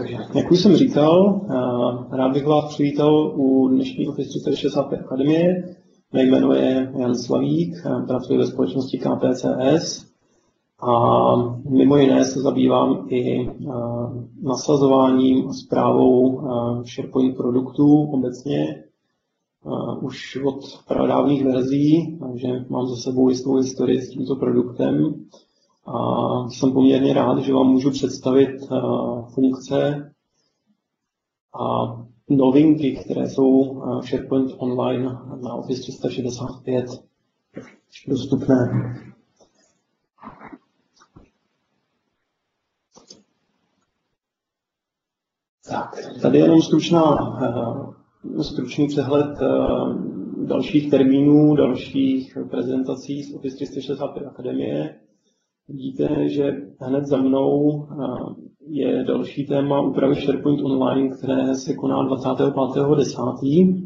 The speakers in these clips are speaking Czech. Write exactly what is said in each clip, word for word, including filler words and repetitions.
Takže, jak už jsem říkal, rád bych vás přivítal u dnešní Office tři sta šedesát pět Akademie. Mé jméno je Jan Slavík, pracuji ve společnosti K P C S a mimo jiné se zabývám i nasazováním a správou SharePoint produktů obecně už od pradávných verzí, takže mám za sebou jistou historii s tímto produktem. A jsem poměrně rád, že vám můžu představit funkce a novinky, které jsou v SharePoint Online na Office tři sta šedesát pět dostupné. Tak, tady je jenom stručná, stručný přehled dalších termínů, dalších prezentací z Office tři sta šedesát pět Akademie. Vidíte, že hned za mnou je další téma úpravy SharePoint Online, které se koná dvacátého pátého desátého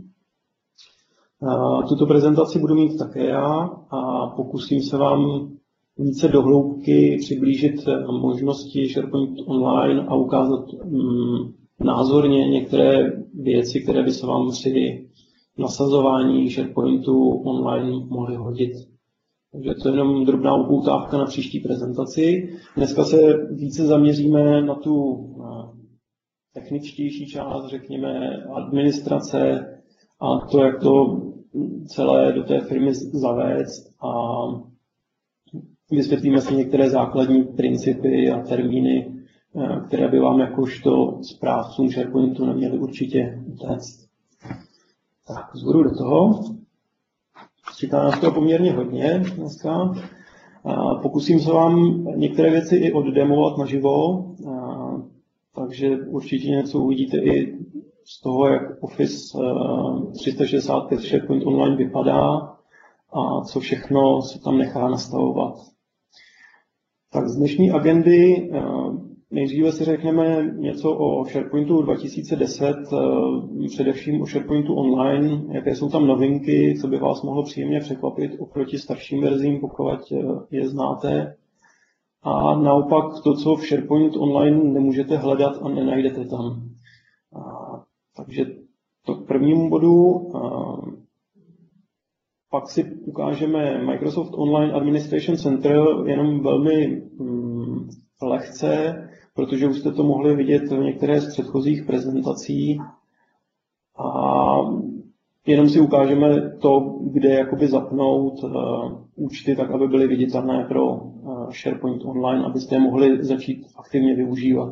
Tuto prezentaci budu mít také já a pokusím se vám více dohloubky přiblížit možnosti SharePoint Online a ukázat názorně některé věci, které by se vám při nasazování SharePointu Online mohly hodit. Takže to je jenom drobná upoutávka na příští prezentaci. Dneska se více zaměříme na tu techničtější část, řekněme, administrace a to, jak to celé do té firmy zavést a vysvětlíme si některé základní principy a termíny, které by vám jakožto správcům SharePointu neměly určitě utéct. Tak, zvodu do toho. Čeká nás to poměrně hodně dneska. Pokusím se vám některé věci i oddemovat naživo, takže určitě něco uvidíte i z toho, jak Office tři sta šedesát pět SharePoint Online vypadá a co všechno se tam nechá nastavovat. Tak z dnešní agendy nejdříve si řekneme něco o SharePointu dva tisíce deset, především o SharePointu Online, jaké jsou tam novinky, co by vás mohlo příjemně překvapit oproti starším verzím, pokud je znáte. A naopak to, co v SharePoint Online nemůžete hledat a nenajdete tam. A, takže to k prvnímu bodu. A, pak si ukážeme Microsoft Online Administration Center jenom velmi hm, lehce, protože už jste to mohli vidět v některé z předchozích prezentací. A jenom si ukážeme to, kde jakoby zapnout uh, účty, tak aby byly viditelné pro uh, SharePoint Online, abyste je mohli začít aktivně využívat.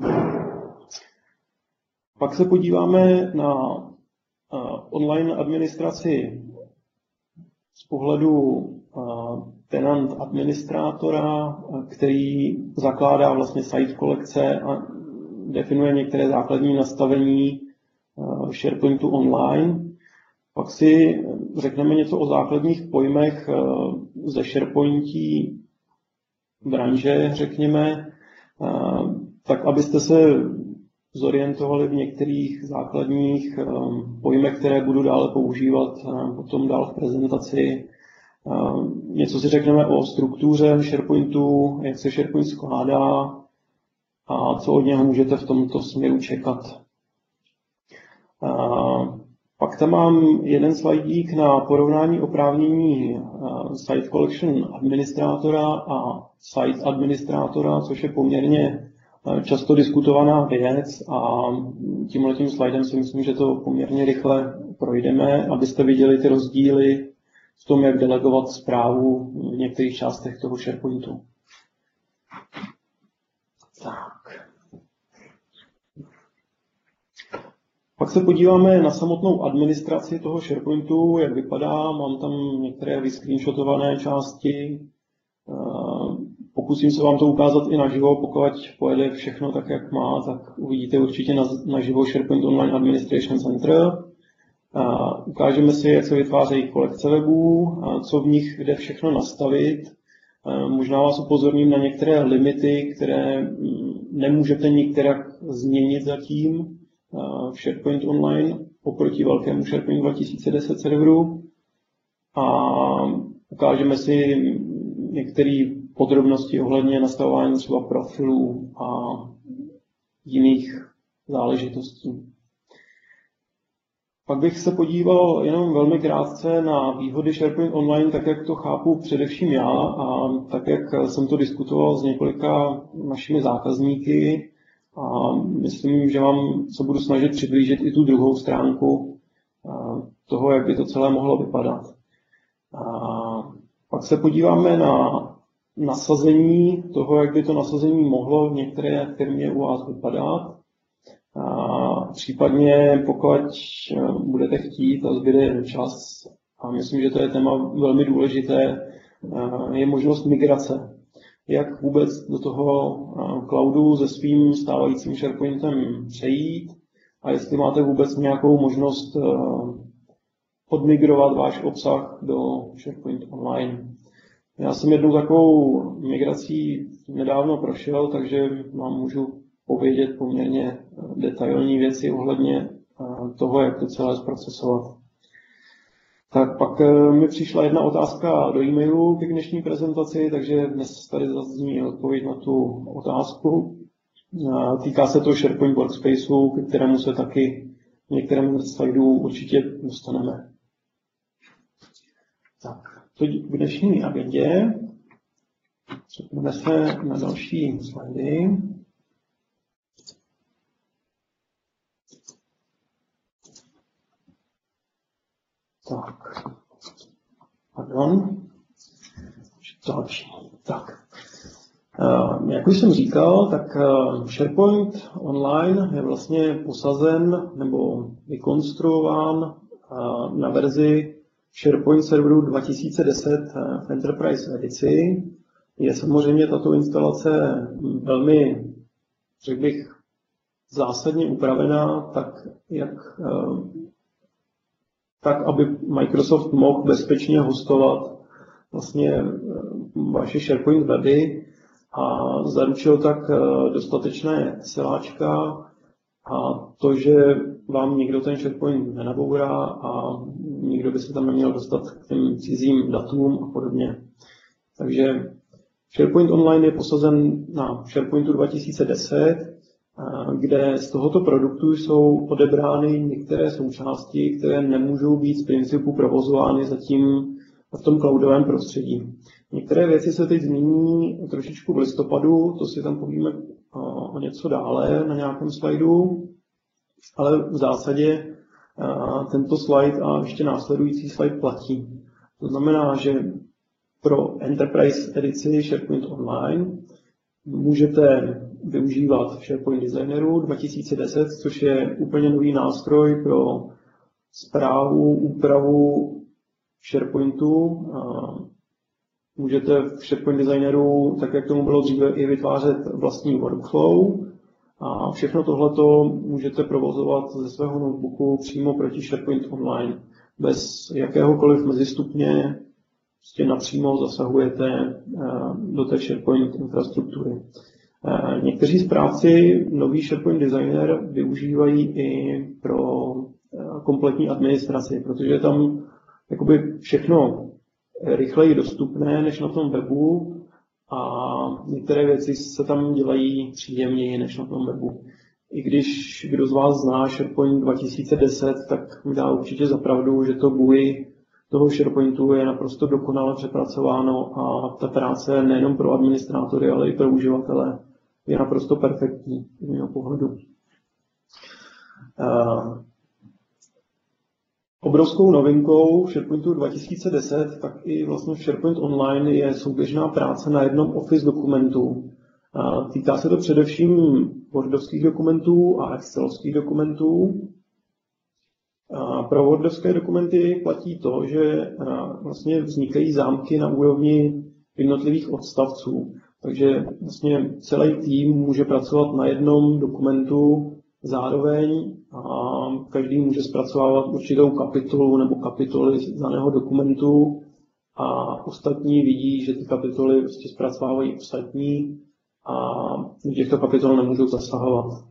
Pak se podíváme na uh, online administraci z pohledu uh, tenant administrátora, který zakládá vlastně site kolekce a definuje některé základní nastavení SharePointu Online. Pak si řekneme něco o základních pojmech ze SharePointí branže, řekněme, tak abyste se zorientovali v některých základních pojmech, které budu dále používat potom dál v prezentaci. Něco si řekneme o struktuře SharePointu, jak se SharePoint skládá a co od něho můžete v tomto směru čekat. Pak tam mám jeden slajdík na porovnání oprávnění Site Collection administrátora a Site administrátora, což je poměrně často diskutovaná věc a tímhletím slajdem si myslím, že to poměrně rychle projdeme, abyste viděli ty rozdíly v tom, jak delegovat správu v některých částech toho SharePointu. Tak. Pak se podíváme na samotnou administraci toho SharePointu, jak vypadá. Mám tam některé vyscreenshotované části. Pokusím se vám to ukázat i naživo, pokud pojede všechno tak, jak má, tak uvidíte určitě naživo SharePoint Online Administration Center. Uh, ukážeme si, jak se vytvářejí kolekce webů, uh, co v nich jde všechno nastavit. Uh, možná vás upozorním na některé limity, které um, nemůžete nikterak změnit zatím uh, v SharePoint Online oproti velkému SharePoint dva tisíce deset serveru. A ukážeme si některé podrobnosti ohledně nastavování třeba profilů a jiných záležitostí. Pak bych se podíval jenom velmi krátce na výhody SharePoint Online, tak jak to chápu především já a tak jak jsem to diskutoval s několika našimi zákazníky a myslím, že vám se budu snažit přiblížit i tu druhou stránku toho, jak by to celé mohlo vypadat. A pak se podíváme na nasazení toho, jak by to nasazení mohlo v některé firmě u vás vypadat. A případně, pokud budete chtít a zbyde jen čas, a myslím, že to je téma velmi důležité, je možnost migrace. Jak vůbec do toho cloudu se svým stávajícím SharePointem přejít a jestli máte vůbec nějakou možnost odmigrovat váš obsah do SharePoint Online. Já jsem jednou takovou migrací nedávno prošel, takže vám můžu povědět poměrně detailní věci ohledně toho, jak to celé zprocesovat. Tak pak mi přišla jedna otázka do e-mailu k dnešní prezentaci, takže dnes tady zazní odpověď na tu otázku. Týká se to SharePoint Workspaceu, k kterému se taky v některém slajdu určitě dostaneme. Tak, to k dnešní agendě. Přepneme se na další slajdy. Tak, pardon. Další. Tak. Jak už jsem říkal, tak SharePoint Online je vlastně posazen nebo vykonstruován na verzi SharePoint serveru dva tisíce deset v Enterprise edici. Je samozřejmě tato instalace velmi, řekl bych, zásadně upravená, tak, jak, tak aby Microsoft mohl bezpečně hostovat vlastně vaše SharePoint weby a zaručil tak dostatečné siláčka a to, že vám nikdo ten SharePoint nenabourá a nikdo by se tam neměl dostat k těm cizím datům a podobně. Takže SharePoint Online je posazen na SharePointu dva tisíce deset, kde z tohoto produktu jsou odebrány některé součásti, které nemůžou být z principu provozovány zatím v tom cloudovém prostředí. Některé věci se teď změní trošičku v listopadu, to si tam povíme o něco dále na nějakém slajdu, ale v zásadě tento slide a ještě následující slide platí. To znamená, že pro Enterprise edici SharePoint Online můžete využívat SharePoint Designeru dva tisíce deset, což je úplně nový nástroj pro správu, úpravu SharePointu. Můžete v SharePoint Designeru, tak jak tomu bylo dříve, i vytvářet vlastní workflow. A všechno tohleto můžete provozovat ze svého notebooku přímo proti SharePoint Online. Bez jakéhokoliv mezistupně prostě napřímo zasahujete do té SharePoint infrastruktury. Někteří správci nový SharePoint Designer využívají i pro kompletní administraci, protože je tam jakoby všechno rychleji dostupné než na tom webu a některé věci se tam dělají příjemněji než na tom webu. I když kdo z vás zná SharePoint dva tisíce deset, tak mi dá určitě za pravdu, že to G U I toho SharePointu je naprosto dokonale přepracováno a ta práce nejenom pro administrátory, ale i pro uživatele je naprosto perfektní z mého pohledu. Uh, obrovskou novinkou v SharePointu dva tisíce deset, tak i vlastně v SharePoint Online je souběžná práce na jednom Office dokumentu. Uh, týká se to především Wordovských dokumentů a Excelovských dokumentů. Pro Wordovské dokumenty platí to, že vlastně vznikají zámky na úrovni jednotlivých odstavců. Takže vlastně celý tým může pracovat na jednom dokumentu zároveň a každý může zpracovávat určitou kapitolu nebo kapitoly z daného dokumentu a ostatní vidí, že ty kapitoly prostě zpracovávají ostatní a do těchto kapitol nemůžou zasahovat.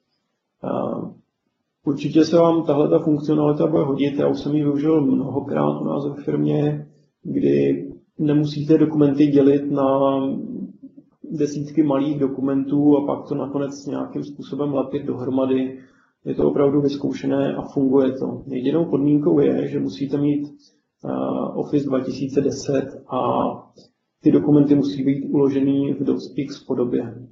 Určitě se vám tahle ta funkcionalita bude hodit, já už jsem ji využil mnohokrát u nás ve firmě, kdy nemusíte dokumenty dělit na desítky malých dokumentů a pak to nakonec nějakým způsobem lepit dohromady. Je to opravdu vyzkoušené a funguje to. Jedinou podmínkou je, že musíte mít Office dva tisíce deset a ty dokumenty musí být uložený v docx podobě.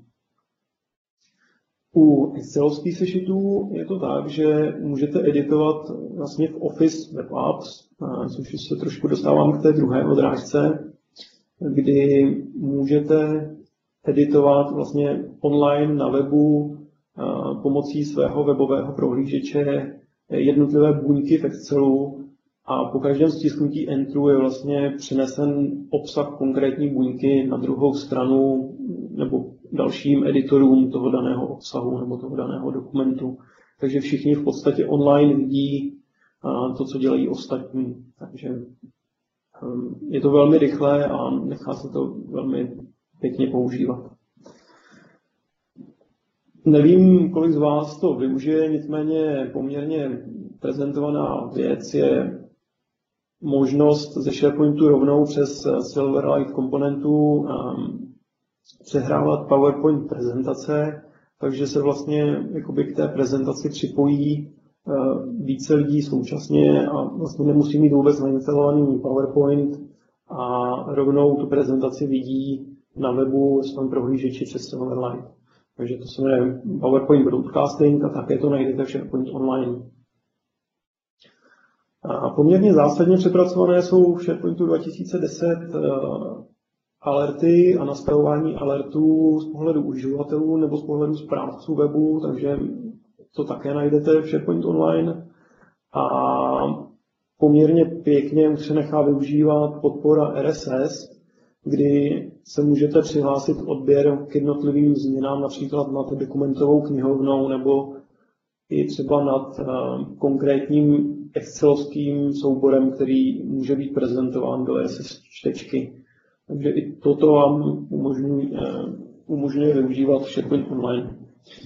U excelovských sešitů je to tak, že můžete editovat vlastně v Office Web Apps, což se trošku dostávám k té druhé odrážce, kdy můžete editovat vlastně online na webu pomocí svého webového prohlížeče jednotlivé buňky v Excelu a po každém stisknutí Enteru je vlastně přenesen obsah konkrétní buňky na druhou stranu nebo dalším editorům toho daného obsahu nebo toho daného dokumentu. Takže všichni v podstatě online vidí to, co dělají ostatní. Takže je to velmi rychlé a nechá se to velmi pěkně používat. Nevím, kolik z vás to využije, nicméně poměrně prezentovaná věc je možnost ze SharePointu rovnou přes Silverlight komponentu přehrávat PowerPoint prezentace, takže se vlastně jakoby k té prezentaci připojí více lidí současně a vlastně nemusí mít vůbec nainstalovaný PowerPoint a rovnou tu prezentaci vidí na webu ve svém prohlížeči přes Silverlight. Takže to se jmenuje PowerPoint Broadcasting a také to najdete v SharePoint Online. A poměrně zásadně přepracované jsou v SharePointu dva tisíce deset alerty a nastavování alertů z pohledu uživatelů nebo z pohledu správců webu, takže to také najdete v SharePoint Online. A poměrně pěkně už se nechá využívat podpora R S S, kdy se můžete přihlásit odběr k jednotlivým změnám, například nad dokumentovou knihovnou nebo i třeba nad konkrétním excelovským souborem, který může být prezentován do R S S čtečky. Takže i toto vám umožňuje, umožňuje využívat SharePoint Online.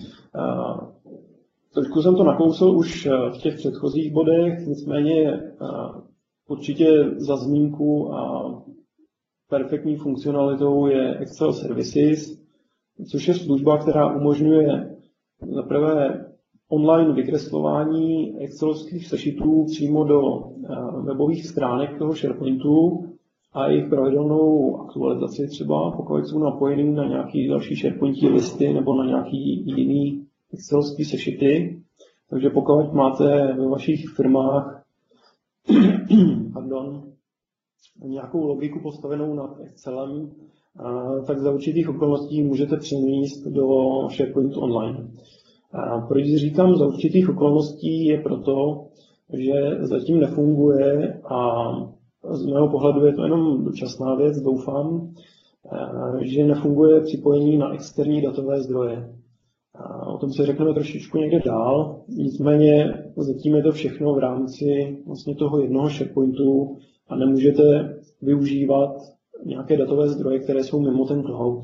Trošku jsem to nakousl už v těch předchozích bodech, nicméně určitě za zmínku a perfektní funkcionalitou je Excel Services, což je služba, která umožňuje zaprvé online vykreslování excelovských sešitů přímo do webových stránek toho SharePointu a jejich pravidelnou aktualizaci třeba, pokud jsou napojení na nějaký další SharePointí listy nebo na nějaký jiný excelovský sešity. Takže pokud máte ve vašich firmách pardon, nějakou logiku postavenou nad Excelem, tak za určitých okolností můžete přenést do SharePoint Online. Proč říkám za určitých okolností je proto, že zatím nefunguje a z mého pohledu je to jenom dočasná věc, doufám, že nefunguje připojení na externí datové zdroje. O tom se řekneme trošičku někde dál, nicméně zatím je to všechno v rámci vlastně toho jednoho SharePointu a nemůžete využívat nějaké datové zdroje, které jsou mimo ten cloud.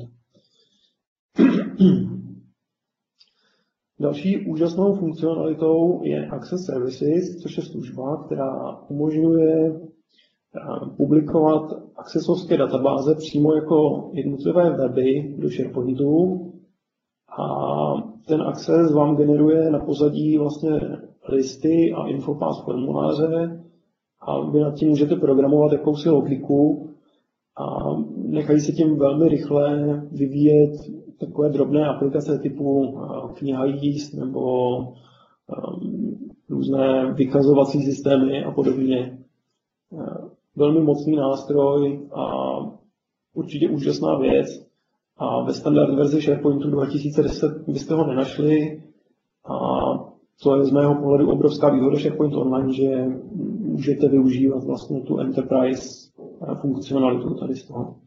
Další úžasnou funkcionalitou je Access Services, což je služba, která umožňuje publikovat accessovské databáze přímo jako jednotlivé weby do SharePointu a ten Access vám generuje na pozadí vlastně listy a Infopass formuláře a vy nad tím můžete programovat jakousi logiku a nechají se tím velmi rychle vyvíjet takové drobné aplikace typu kniha jíst nebo um, různé vykazovací systémy a podobně. Velmi mocný nástroj a určitě úžasná věc. A ve standard verzi SharePointu dva tisíce deset byste ho nenašli. A to je z mého pohledu obrovská výhoda SharePoint Online, že můžete využívat vlastně tu Enterprise funkcionalitu tady z toho.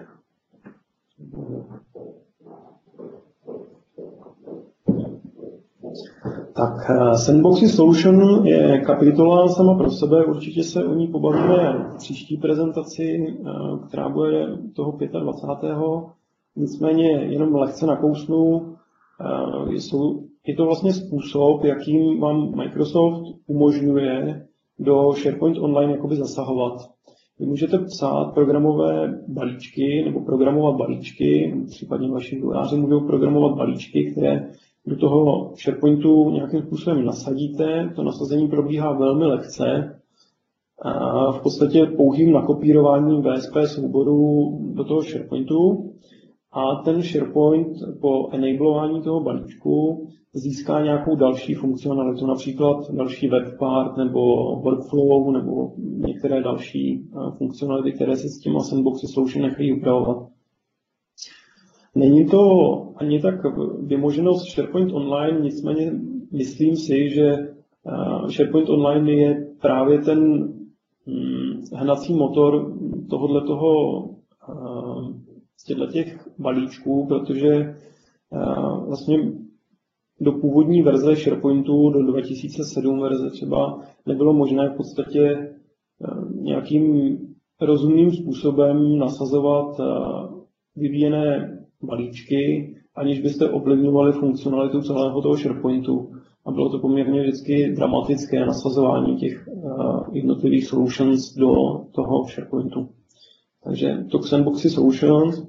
Tak Sandboxy Solution je kapitola sama pro sebe, určitě se o ní pobavíme v příští prezentaci, která bude toho dvacátého pátého Nicméně jenom lehce nakousnu, je to vlastně způsob, jakým vám Microsoft umožňuje do SharePoint Online jakoby zasahovat. Vy můžete psát programové balíčky nebo programovat balíčky, případně vaši vývojáři můžou programovat balíčky, které do toho SharePointu nějakým způsobem nasadíte. To nasazení probíhá velmi lehce. A v podstatě pouhým nakopírováním V S P souboru do toho SharePointu. A ten SharePoint po enablování toho balíčku získá nějakou další funkcionalitu, například další webpart nebo workflow nebo některé další funkcionality, které se s těma sandboxy solution nechají upravovat. Není to ani tak vymoženost SharePoint Online, nicméně myslím si, že SharePoint Online je právě ten hnací motor tohoto z těch balíčků, protože vlastně do původní verze SharePointu, do dva tisíce sedm verze třeba, nebylo možné v podstatě nějakým rozumným způsobem nasazovat vyvíjené balíčky, aniž byste ovlivňovali funkcionalitu celého toho SharePointu. A bylo to poměrně vždycky dramatické nasazování těch jednotlivých solutions do toho SharePointu. Takže to Sandboxy Solutions.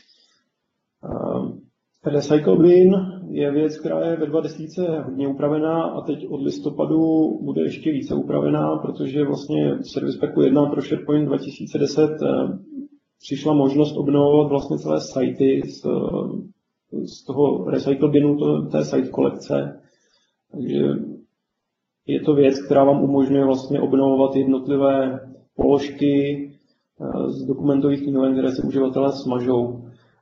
Recycle Bin je věc, která je ve dva tisíce hodně upravená a teď od listopadu bude ještě více upravená, protože vlastně v Service Packu jedna pro SharePoint dva tisíce deset přišla možnost obnovovat vlastně celé sajty z, z toho Recycle Binu, to, té site kolekce. Takže je to věc, která vám umožňuje vlastně obnovovat jednotlivé položky z dokumentových knihoven, které si uživatelé smažou.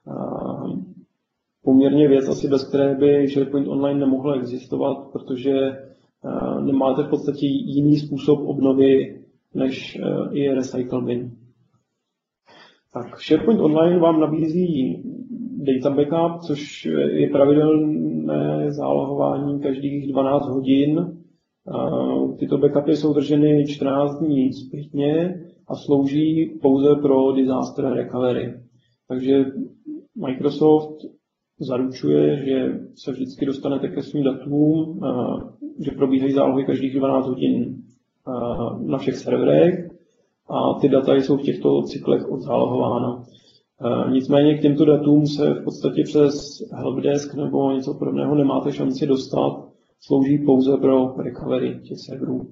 Poměrně věc asi, bez které by SharePoint Online nemohlo existovat, protože nemáte v podstatě jiný způsob obnovy, než je Recycle Bin. Tak, SharePoint Online vám nabízí data backup, což je pravidelné zálohování každých dvanáct hodin. Tyto backupy jsou drženy čtrnáct dní zpětně a slouží pouze pro disaster recovery. Takže Microsoft zaručuje, že se vždycky dostanete ke svým datům, že probíhají zálohy každých dvanáct hodin na všech serverech a ty data jsou v těchto cyklech odzálohována. Nicméně k těmto datům se v podstatě přes helpdesk nebo něco podobného nemáte šanci dostat, slouží pouze pro recovery těch serverů.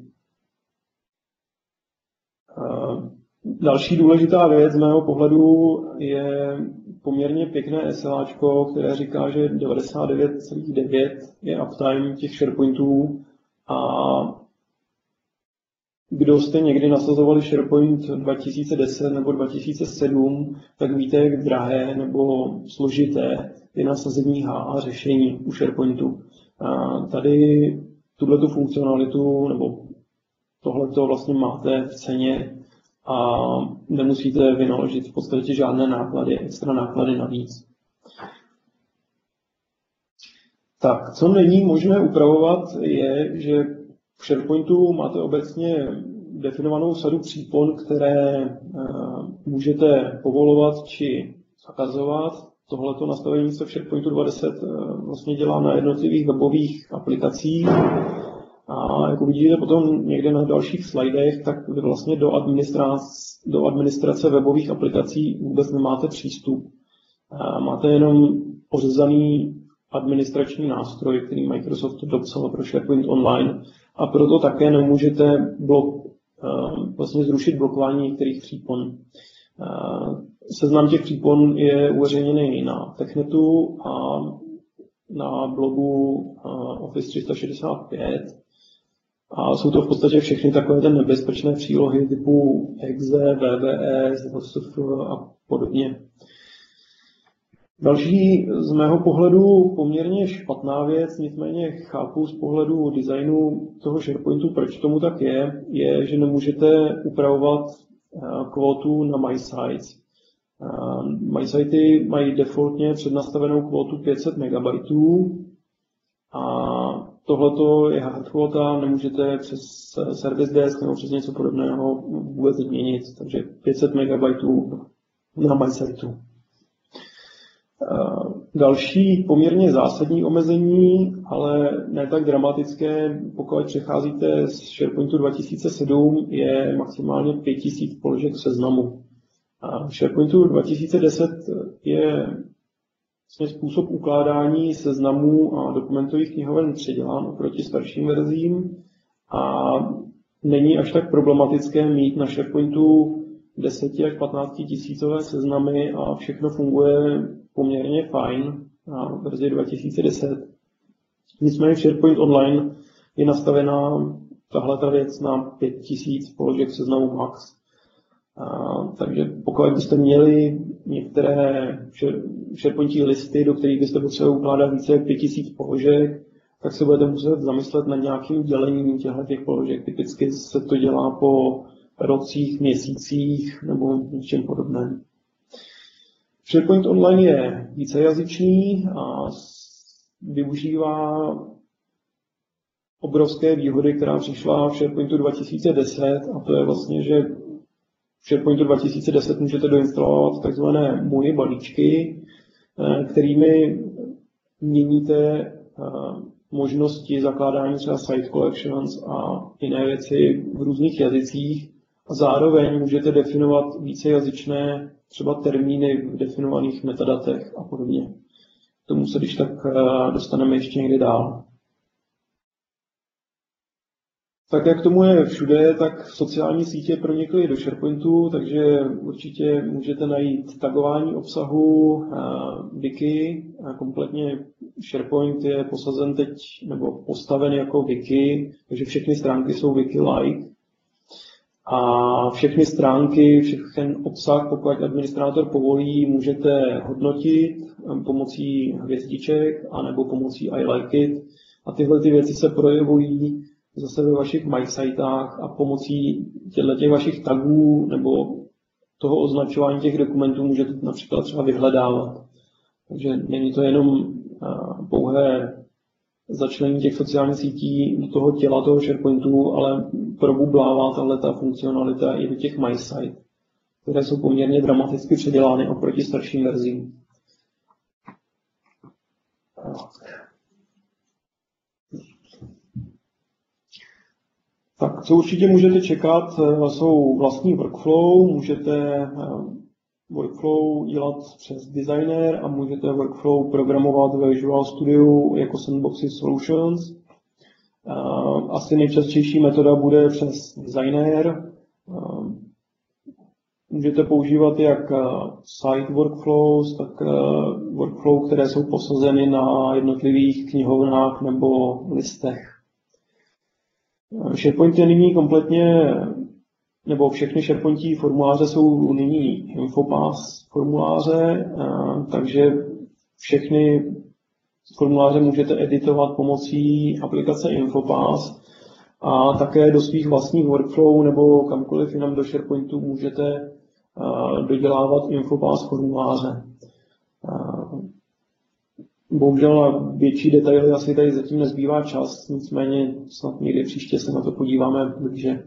Další důležitá věc z mého pohledu je poměrně pěkné SLAčko, které říká, že devadesát devět celá devět je uptime těch SharePointů a kdo jste někdy nasazovali SharePoint dva tisíce deset nebo dva tisíce sedm, tak víte, jak drahé nebo složité je nasazení H A řešení u SharePointu. A tady tuhletu funkcionalitu nebo tohleto vlastně máte v ceně a nemusíte vynaložit v podstatě žádné náklady, extra náklady navíc. Tak, co není možné upravovat, je, že v SharePointu máte obecně definovanou sadu přípon, které můžete povolovat či zakazovat. Tohleto nastavení se v SharePointu dva tisíce deset vlastně dělá na jednotlivých webových aplikacích. A jako vidíte potom někde na dalších slidech, tak vy vlastně do administrace, do administrace webových aplikací vůbec nemáte přístup. Máte jenom ořezaný administrační nástroj, který Microsoft dopsal pro SharePoint Online a proto také nemůžete blok, vlastně zrušit blokování některých přípon. Seznam těch přípon je uveřejněný na TechNetu a na blogu Office tři sta šedesát pět. A jsou to v podstatě všechny takové ten nebezpečné přílohy typu exe, V B S, V S F a podobně. Další z mého pohledu poměrně špatná věc, nicméně chápu z pohledu designu toho SharePointu, proč tomu tak je, je, že nemůžete upravovat kvótu na MySites. MySitey mají defaultně přednastavenou kvótu pět set megabajtů a tohleto je hard kvota, nemůžete přes Service Desk nebo přes něco podobného vůbec změnit, takže pět set megabajtů na MySiteu. Další poměrně zásadní omezení, ale ne tak dramatické, pokud přecházíte z SharePointu dva tisíce sedm, je maximálně pět tisíc položek v seznamu. A v SharePointu dva tisíce deset je vlastně způsob ukládání seznamů a dokumentových knihoven předělán oproti starším verzím a není až tak problematické mít na SharePointu deset až patnáct tisícové seznamy a všechno funguje poměrně fajn na verzi dva tisíce deset. Nicméně v SharePoint Online je nastavená tahle ta věc na pět tisíc položek seznamu max. A, takže pokud byste měli některé SharePointí listy, do kterých byste potřebovali ukládat více jak pět tisíc položek, tak se budete muset zamyslet nad nějakým dělením těchto položek. Typicky se to dělá po rocích, měsících nebo něčem podobném. SharePoint Online je vícejazyčný a využívá obrovské výhody, která přišla v SharePointu dva tisíce deset, a to je vlastně, že v SharePointu dva tisíce deset můžete doinstalovat takzvané moje balíčky, kterými měníte možnosti zakládání třeba site collections a jiné věci v různých jazycích. A zároveň můžete definovat vícejazyčné třeba termíny v definovaných metadatech a podobně. K tomu se když tak dostaneme ještě někdy dál. Tak jak tomu je všude, tak sociální sítě pronikly do SharePointu, takže určitě můžete najít tagování obsahu, wiki, kompletně SharePoint je posazen teď, nebo postaven jako wiki, takže všechny stránky jsou wiki-like. A všechny stránky, všechny obsah, pokud administrátor povolí, můžete hodnotit pomocí hvězdiček anebo pomocí I like it. A tyhle ty věci se projevují zase ve vašich MySitech a pomocí těchto vašich tagů nebo toho označování těch dokumentů můžete například třeba vyhledávat. Takže není to jenom pouhé začlenění těch sociálních sítí do toho těla toho SharePointu, ale probublává tato funkcionalita i do těch MySite, které jsou poměrně dramaticky předělány oproti starším verzím. Tak, co určitě můžete čekat, jsou vlastní workflow, můžete workflow dělat přes designer a můžete workflow programovat ve Visual Studio jako Sandboxy Solutions. Asi nejčastější metoda bude přes designer. Můžete používat jak site workflows, tak workflow, které jsou posazeny na jednotlivých knihovnách nebo listech. SharePoint je nyní kompletně, nebo všechny SharePointí formuláře jsou nyní Infopass formuláře, takže všechny formuláře můžete editovat pomocí aplikace Infopass a také do svých vlastních workflow nebo kamkoliv jinam do SharePointu můžete dodělávat Infopass formuláře. Bohužel na větší detaily asi tady zatím nezbývá čas, nicméně snad někdy příště se na to podíváme blíže.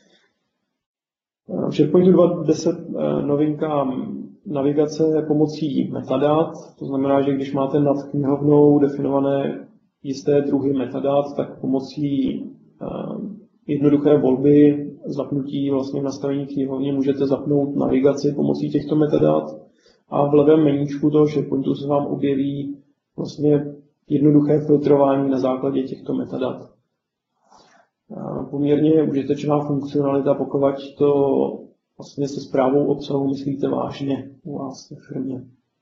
V SharePointu dva tečka deset novinka navigace pomocí metadat, to znamená, že když máte nad knihovnou definované jisté druhy metadat, tak pomocí jednoduché volby zapnutí vlastně nastavení knihovny můžete zapnout navigaci pomocí těchto metadat a v levém meníčku toho SharePointu se vám objeví vlastně jednoduché filtrování na základě těchto metadat. Poměrně užitečná funkcionalita, pokud to vlastně se správou obsahu myslíte vážně u vás ve firmě.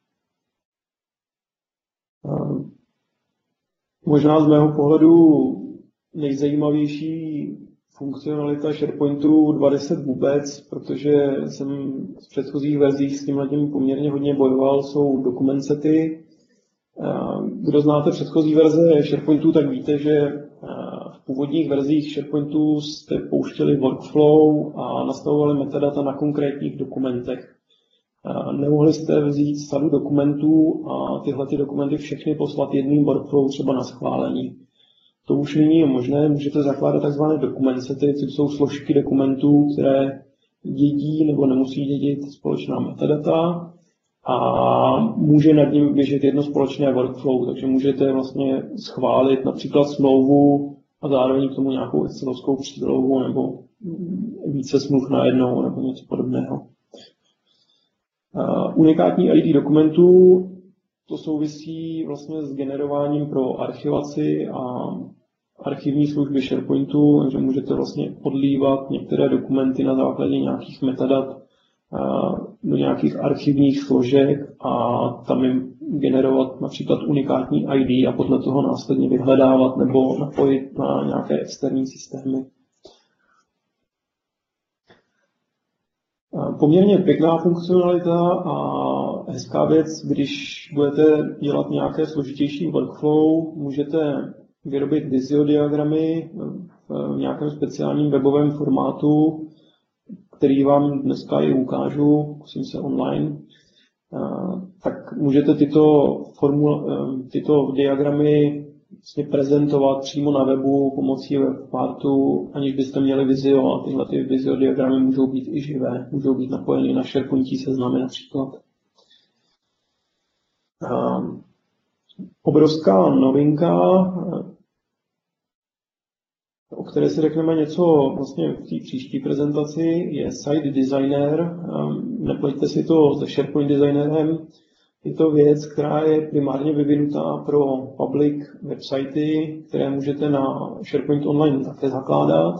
Možná z mého pohledu nejzajímavější funkcionalita SharePointu dva tečka deset vůbec, protože jsem v předchozích verzích s tímhletím poměrně hodně bojoval, jsou dokument sety. Kdo znáte předchozí verze SharePointu, tak víte, že v původních verzích SharePointu jste pouštěli workflow a nastavovali metadata na konkrétních dokumentech. Nemohli jste vzít sadu dokumentů a tyhle ty dokumenty všechny poslat jedným workflow třeba na schválení. To už nyní je možné, můžete zakládat tzv. Dokument sety, což jsou složky dokumentů, které dědí nebo nemusí dědit společná metadata. a může nad ním běžet jedno společné workflow, takže můžete vlastně schválit například smlouvu a zároveň k tomu nějakou excelovskou přílohu nebo více smluv najednou nebo něco podobného. Unikátní í dé dokumentů, to souvisí vlastně s generováním pro archivaci a archivní služby SharePointu, takže můžete vlastně odlívat některé dokumenty na základě nějakých metadat do nějakých archivních složek a tam jim generovat například unikátní í dé a podle toho následně vyhledávat nebo napojit na nějaké externí systémy. Poměrně pěkná funkcionalita a hezká věc, když budete dělat nějaké složitější workflow, můžete vyrobit Visio diagramy v nějakém speciálním webovém formátu, který vám dneska i ukážu, kusím se online. Tak můžete tyto, formul, tyto diagramy vlastně prezentovat přímo na webu pomocí webpartu, aniž byste měli Visio, a tyhle ty Visio diagramy můžou být i živé, můžou být napojeny na SharePointí seznamy například. Obrovská novinka, o které si řekneme něco vlastně v té příští prezentaci, je Site Designer. Nepleťte si to se SharePoint Designerem. Je to věc, která je primárně vyvinutá pro public websitey, které můžete na SharePoint Online také zakládat.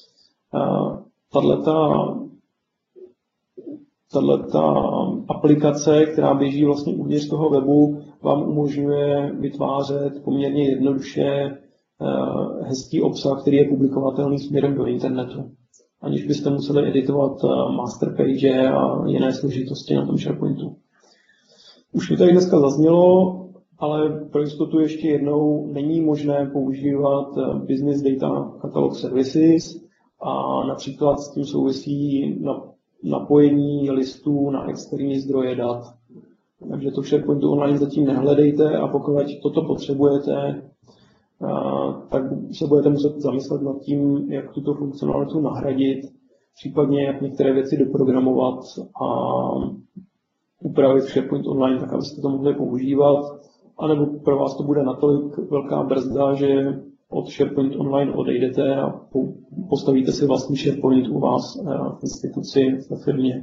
Tato aplikace, která běží vlastně uvnitř toho webu, vám umožňuje vytvářet poměrně jednoduše hezký obsah, který je publikovatelný směrem do internetu, aniž byste museli editovat master page a jiné složitosti na tom SharePointu. Už to tady dneska zaznělo, ale pro jistotu ještě jednou není možné používat Business Data Catalog Services a například s tím souvisí napojení listů na externí zdroje dat. Takže to v SharePointu Online zatím nehledejte a pokud toto potřebujete, tak se budete muset zamyslet nad tím, jak tuto funkcionalitu nahradit, případně jak některé věci doprogramovat a upravit SharePoint Online, tak abyste to mohli používat, anebo pro vás to bude natolik velká brzda, že od SharePoint Online odejdete a postavíte si vlastní SharePoint u vás v instituci, ve firmě.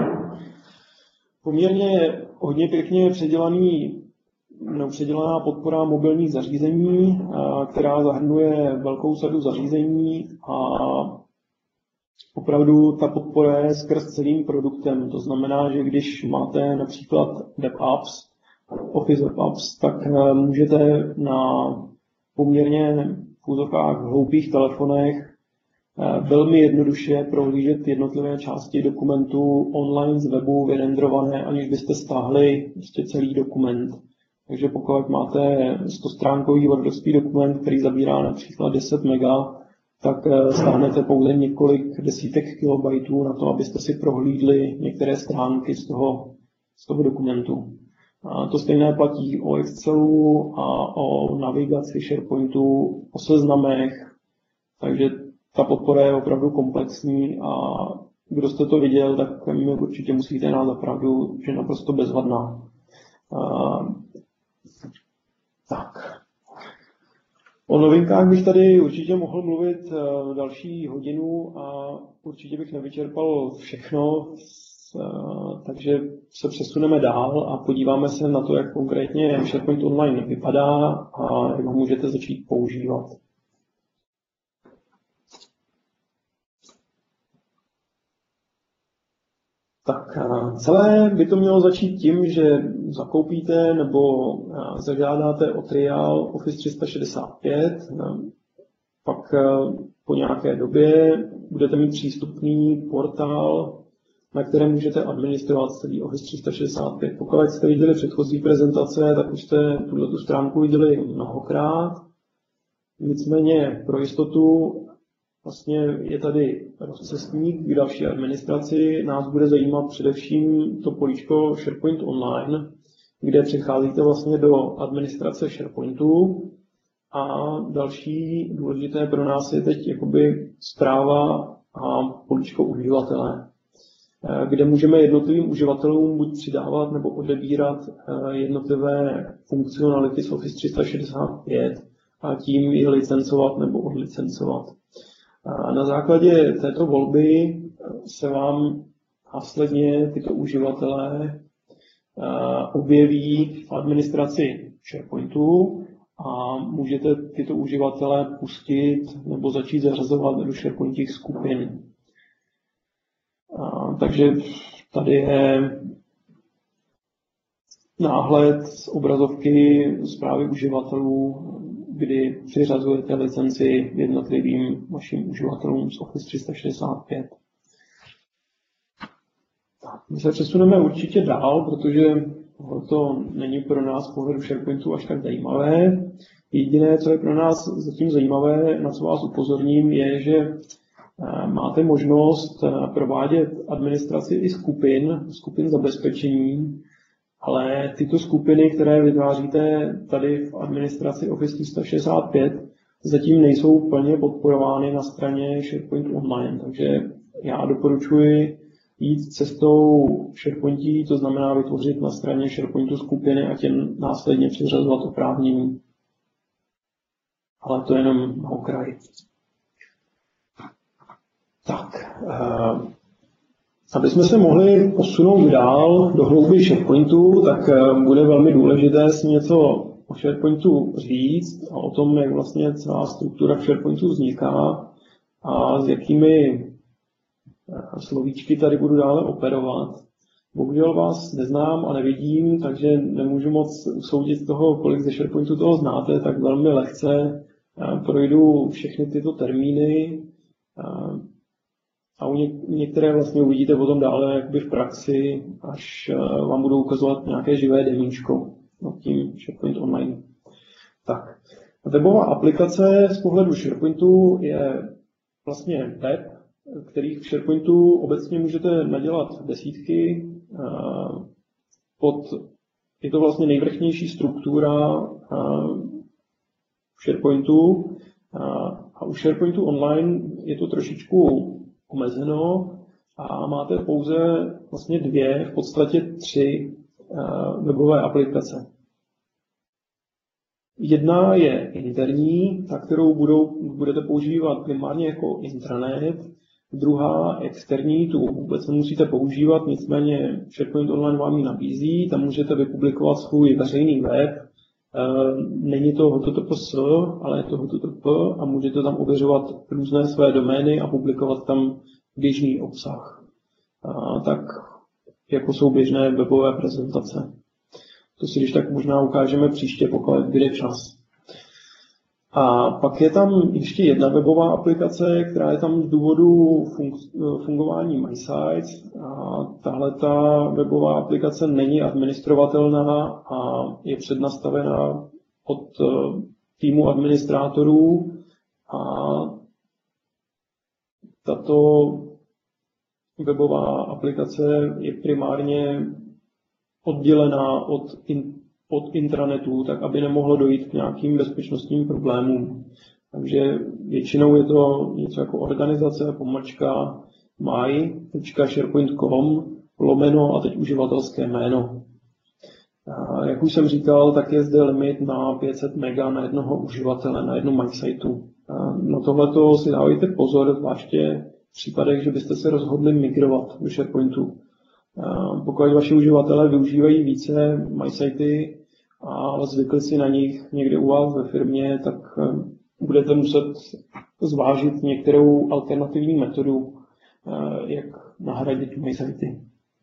Poměrně hodně pěkně předělaný, no, předělaná podpora mobilních zařízení, která zahrnuje velkou sadu zařízení a opravdu ta podpora je skrz celým produktem. To znamená, že když máte například web apps, Office web apps, tak můžete na poměrně v úzovkách hloupých telefonech velmi jednoduše prohlížet jednotlivé části dokumentu online z webu vyrendrované, aniž byste stáhli prostě celý dokument. Takže pokud máte stostránkový wordovský dokument, který zabírá například deset mega, tak stáhnete pouze několik desítek kilobajtů na to, abyste si prohlídli některé stránky z toho, z toho dokumentu. A to stejné platí o Excelu a o navigaci SharePointu, o seznamech, takže ta podpora je opravdu komplexní a kdo jste to viděl, tak mi určitě musíte dát za pravdu, že je naprosto bezvadná. A, tak. O novinkách bych tady určitě mohl mluvit další hodinu a určitě bych nevyčerpal všechno, takže se přesuneme dál a podíváme se na to, jak konkrétně SharePoint Online vypadá a jak ho můžete začít používat. Tak celé by to mělo začít tím, že zakoupíte nebo zažádáte o trial Office tři sta šedesát pět, pak po nějaké době budete mít přístupný portál, na kterém můžete administrovat celý Office tři sta šedesát pět. Pokud jste viděli předchozí prezentace, tak už jste tuto stránku viděli mnohokrát. Nicméně pro jistotu vlastně je tady rozcestník k další administraci. Nás bude zajímat především to políčko SharePoint Online, kde přecházíte vlastně do administrace SharePointu. A další důležité pro nás je teď jakoby zpráva a políčko uživatele. kde můžeme jednotlivým uživatelům buď přidávat nebo odebírat jednotlivé funkcionality z Office tři sta šedesát pět a tím je licencovat nebo odlicencovat. Na základě této volby se vám následně tyto uživatelé objeví v administraci SharePointu a můžete tyto uživatele pustit nebo začít zařazovat do SharePointových skupin. Takže tady je náhled z obrazovky zprávy uživatelů, kdy přiřazujete licenci jednotlivým vašim uživatelům z Office tři sta šedesát pět. My se přesuneme určitě dál, protože to není pro nás z pohledu SharePointu až tak zajímavé. Jediné, co je pro nás zatím zajímavé, na co vás upozorním, je, že máte možnost provádět administraci i skupin, skupin zabezpečení, ale tyto skupiny, které vytváříte tady v administraci Office tři sta šedesát pět, zatím nejsou plně podporovány na straně SharePoint Online. Takže já doporučuji jít cestou SharePointí, to znamená vytvořit na straně SharePointu skupiny a těm následně přiřazovat oprávnění. Ale to je jenom na okraji. Tak, aby jsme se mohli posunout dál do hlouby SharePointu, tak bude velmi důležité si něco o SharePointu říct a o tom, jak vlastně celá struktura v SharePointu vzniká a s jakými slovíčky tady budu dále operovat. Bohužel vás neznám a nevidím, takže nemůžu moc usoudit z toho, kolik ze SharePointu toho znáte, tak velmi lehce projdu všechny tyto termíny a u některé vlastně uvidíte potom dále jakoby v praxi, až vám budou ukazovat nějaké živé demíčko nad tím SharePoint Online. Tak, webová aplikace z pohledu SharePointu je vlastně web, kterých v SharePointu obecně můžete nadělat desítky. Pod, je to vlastně nejvrchnější struktura v SharePointu a u SharePointu Online je to trošičku omezeno a máte pouze vlastně dvě, v podstatě tři webové aplikace. Jedna je interní, ta, kterou budou, budete používat primárně jako intranet. Druhá externí, tu vůbec nemusíte používat, nicméně SharePoint Online vám ji nabízí, tam můžete vypublikovat svůj veřejný web. Není to H T T P S, ale je to H T T P a můžete tam ověřovat různé své domény a publikovat tam běžný obsah. Tak jako jsou běžné webové prezentace. To si když tak možná ukážeme příště, pokud bude čas. A pak je tam ještě jedna webová aplikace, která je tam z důvodu fun- fungování MySites. A tahle ta webová aplikace není administrovatelná a je přednastavená od týmu administrátorů. A tato webová aplikace je primárně oddělená od in- od intranetu, tak aby nemohlo dojít k nějakým bezpečnostním problémům. Takže většinou je to něco jako organizace, pomlčka my tečka sharepoint tečka com lomeno a teď uživatelské jméno. A jak už jsem říkal, tak je zde limit na pět set mega na jednoho uživatele, na jednom MySiteu. Na tohleto si dávejte pozor, zvláště v případech, že byste se rozhodli migrovat do SharePointu. Pokud vaši uživatelé využívají více MySitey a zvykli si na nich někde u vás ve firmě, tak budete muset zvážit některou alternativní metodu, jak nahradit MySitey.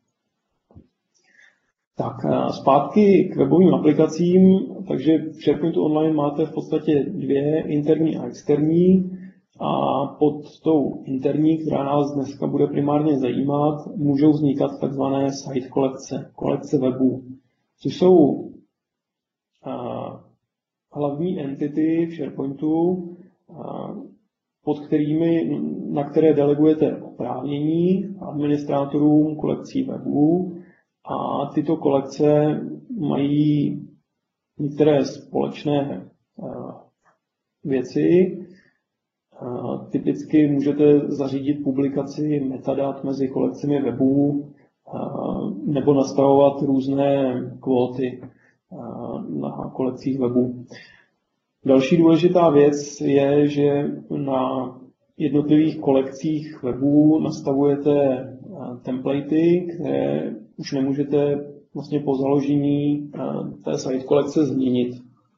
Tak, zpátky k webovým aplikacím, takže v SharePointu Online máte v podstatě dvě, interní a externí. A pod tou interní, která nás dneska bude primárně zajímat, můžou vznikat takzvané site kolekce, kolekce webů, což jsou a, hlavní entity v SharePointu, a, pod kterými, na které delegujete oprávnění administrátorům kolekcí webů. A tyto kolekce mají některé společné a, věci. Typicky můžete zařídit publikaci metadat mezi kolekcemi webů nebo nastavovat různé kvóty na kolekcích webů. Další důležitá věc je, že na jednotlivých kolekcích webů nastavujete templatey, které už nemůžete vlastně po založení té site kolekce změnit.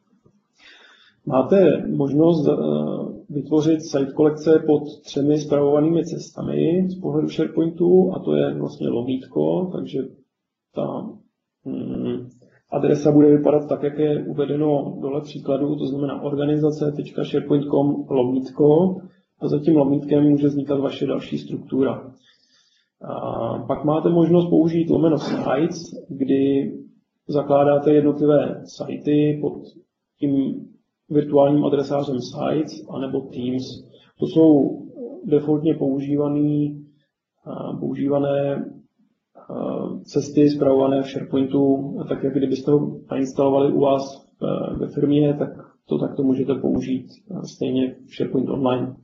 Máte možnost vytvořit site kolekce pod třemi spravovanými cestami z pohledu SharePointu, a to je vlastně lomítko, takže ta hmm, adresa bude vypadat tak, jak je uvedeno dole příkladu, to znamená organizace tečka sharepoint tečka com lomítko, a za tím lomítkem může vznikat vaše další struktura. A pak máte možnost použít lomeno sites, kdy zakládáte jednotlivé sajty pod tím virtuálním adresářem sites anebo Teams. To jsou defaultně používané, používané cesty spravované v SharePointu, tak jak kdybyste ho nainstalovali u vás ve firmě, tak to takto můžete použít stejně v SharePoint Online.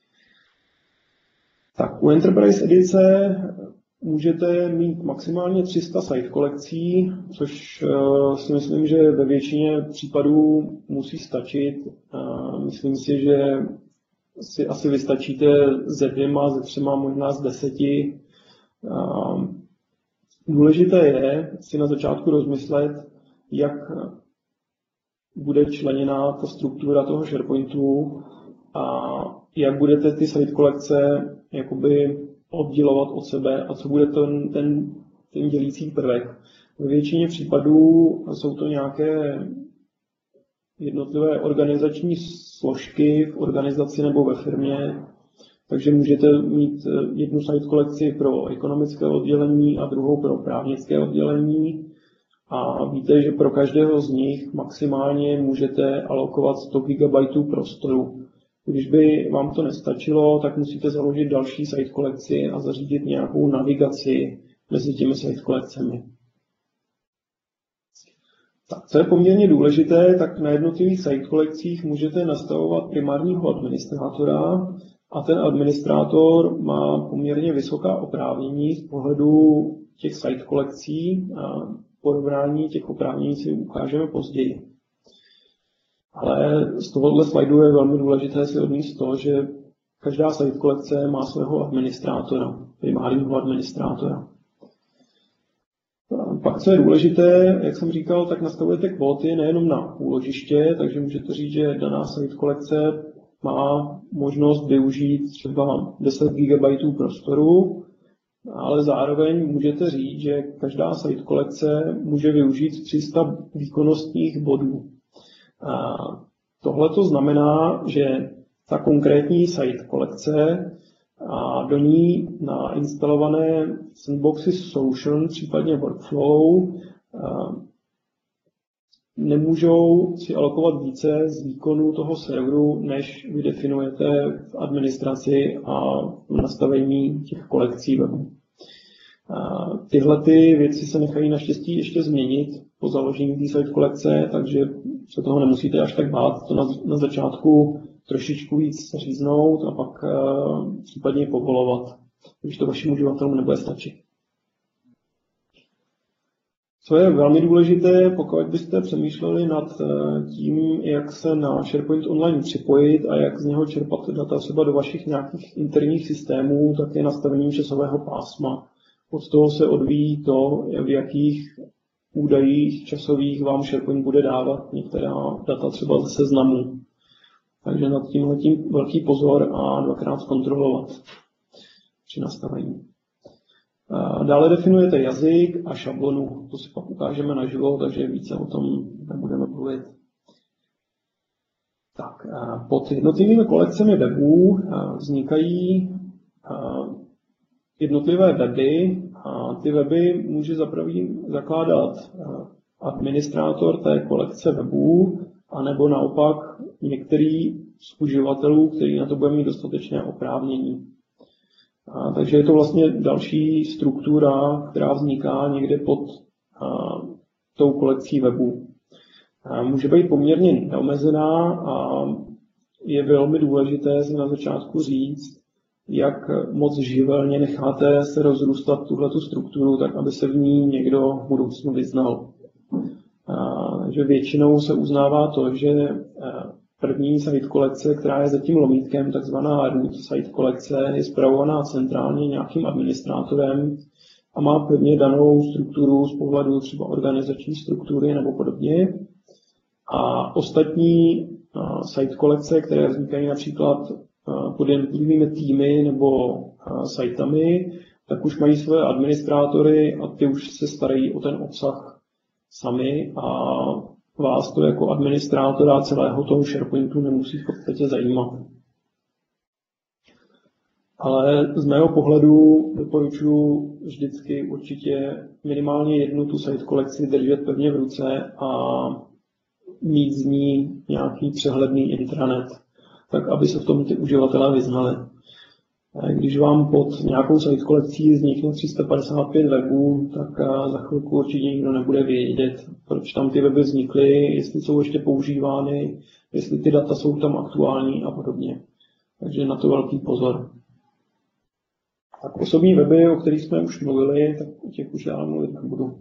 Tak u Enterprise edice můžete mít maximálně tři sta site kolekcí, což si myslím, že ve většině případů musí stačit. Myslím si, že si asi vystačíte ze dvěma, ze třema, možná z deseti. Důležité je si na začátku rozmyslet, jak bude členěná ta struktura toho SharePointu a jak budete ty site kolekce jakoby oddělovat od sebe a co bude ten, ten, ten dělící prvek. Ve většině případů jsou to nějaké jednotlivé organizační složky v organizaci nebo ve firmě, takže můžete mít jednu site kolekci pro ekonomické oddělení a druhou pro právnické oddělení a víte, že pro každého z nich maximálně můžete alokovat sto gigabajtů prostoru. Když by vám to nestačilo, tak musíte založit další site kolekci a zařídit nějakou navigaci mezi těmi site kolekcemi. Tak, co je poměrně důležité, tak na jednotlivých site kolekcích můžete nastavovat primárního administrátora a ten administrátor má poměrně vysoká oprávnění z pohledu těch site kolekcí a porovnání těch oprávnění si ukážeme později. Ale z tohohle slajdu je velmi důležité si odníst to, že každá site kolekce má svého administrátora, primárního administrátora. Pak, co je důležité, jak jsem říkal, tak nastavujete kvóty nejenom na úložiště, takže můžete říct, že daná site kolekce má možnost využít třeba deset gigabajtů prostoru, ale zároveň můžete říct, že každá site kolekce může využít tři sta výkonnostních bodů. Tohle to znamená, že ta konkrétní site kolekce a do ní nainstalované Sandboxy Solution, případně Workflow, nemůžou si alokovat více z výkonu toho serveru, než vy definujete v administraci a v nastavení těch kolekcí webu. Tyhle ty věci se nechají naštěstí ještě změnit po založení té site kolekce, takže se toho nemusíte až tak bát, to na, na začátku trošičku víc říznout a pak uh, případně povolovat, když to vašim uživatelům nebude stačit. Co je velmi důležité, pokud byste přemýšleli nad tím, jak se na SharePoint Online připojit a jak z něho čerpat data třeba do vašich nějakých interních systémů, tak je nastavením časového pásma. Od toho se odvíjí to, v jakých údajích časových vám SharePoint bude dávat některá data třeba ze seznamu. Takže nad tímhletím velký pozor a dvakrát zkontrolovat při nastavení. Dále definujete jazyk a šablonu. To si pak ukážeme naživo, takže více o tom nebudeme mluvit. Tak, pod jednotlivými kolekcemi webů vznikají jednotlivé weby a ty weby může zapravý zakládat administrátor té kolekce webů, anebo naopak některý z uživatelů, který na to bude mít dostatečné oprávnění. A, takže je to vlastně další struktura, která vzniká někde pod a, tou kolekcí webů. A může být poměrně neomezená a je velmi důležité si na začátku říct, jak moc živelně necháte se rozrůstat tuhletu strukturu, tak aby se v ní někdo v budoucnu vyznal. Takže většinou se uznává to, že první site kolekce, která je za tím lomítkem, takzvaná root site kolekce, je spravovaná centrálně nějakým administrátorem a má pevně danou strukturu z pohledu třeba organizační struktury nebo podobně. A ostatní site kolekce, které vznikají například pod jednotlivými týmy nebo sitami, tak už mají své administrátory a ty už se starají o ten obsah sami a vás to jako administrátora celého toho SharePointu nemusí v podstatě zajímat. Ale z mého pohledu doporučuji vždycky určitě minimálně jednu tu site kolekci držet pevně v ruce a mít z ní nějaký přehledný intranet, tak aby se v tom ty uživatelé vyznali. Když vám pod nějakou site kolekcí vznikne tři sta padesát pět webů, tak za chvilku určitě nikdo nebude vědět, proč tam ty weby vznikly, jestli jsou ještě používány, jestli ty data jsou tam aktuální a podobně. Takže na to velký pozor. Tak osobní weby, o kterých jsme už mluvili, tak o těch už dál mluvit nebudu.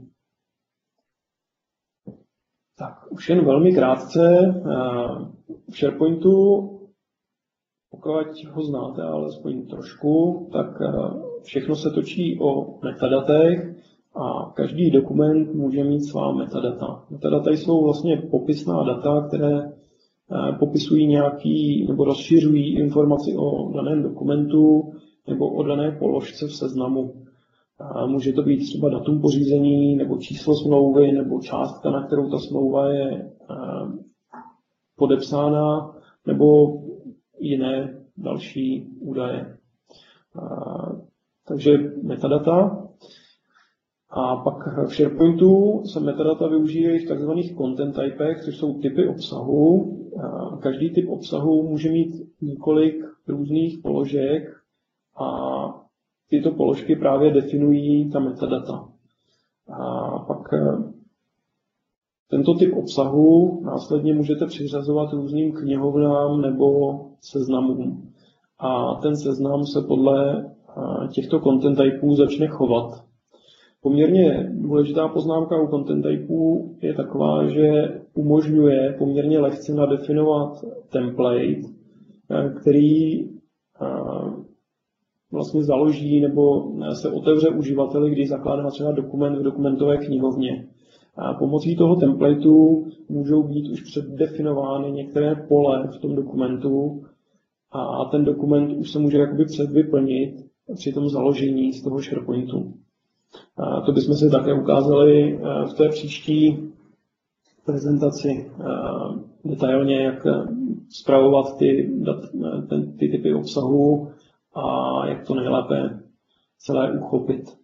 Tak, už jen velmi krátce. V SharePointu, pokud ho znáte alespoň trošku, tak všechno se točí o metadatech a každý dokument může mít svá metadata. Metadata jsou vlastně popisná data, které popisují nějaký nebo rozšiřují informaci o daném dokumentu nebo o dané položce v seznamu. Může to být třeba datum pořízení, nebo číslo smlouvy, nebo částka, na kterou ta smlouva je podepsána, nebo jiné další údaje. Takže metadata. A pak v SharePointu se metadata využívají v tzv. Content typech, což jsou typy obsahu. Každý typ obsahu může mít několik různých položek a tyto položky právě definují ta metadata. A pak tento typ obsahu následně můžete přiřazovat různým knihovnám nebo seznamům. A ten seznam se podle těchto content typů začne chovat. Poměrně důležitá poznámka u content typů je taková, že umožňuje poměrně lehce nadefinovat template, který vlastně založí nebo se otevře uživateli, když zakládá třeba dokument v dokumentové knihovně. A pomocí toho templateu můžou být už předdefinovány některé pole v tom dokumentu a ten dokument už se může jakoby předvyplnit při tom založení z toho SharePointu. A to bychom si také ukázali v té příští prezentaci detailně, jak spravovat ty, ty typy obsahu a jak to nejlépe celé uchopit.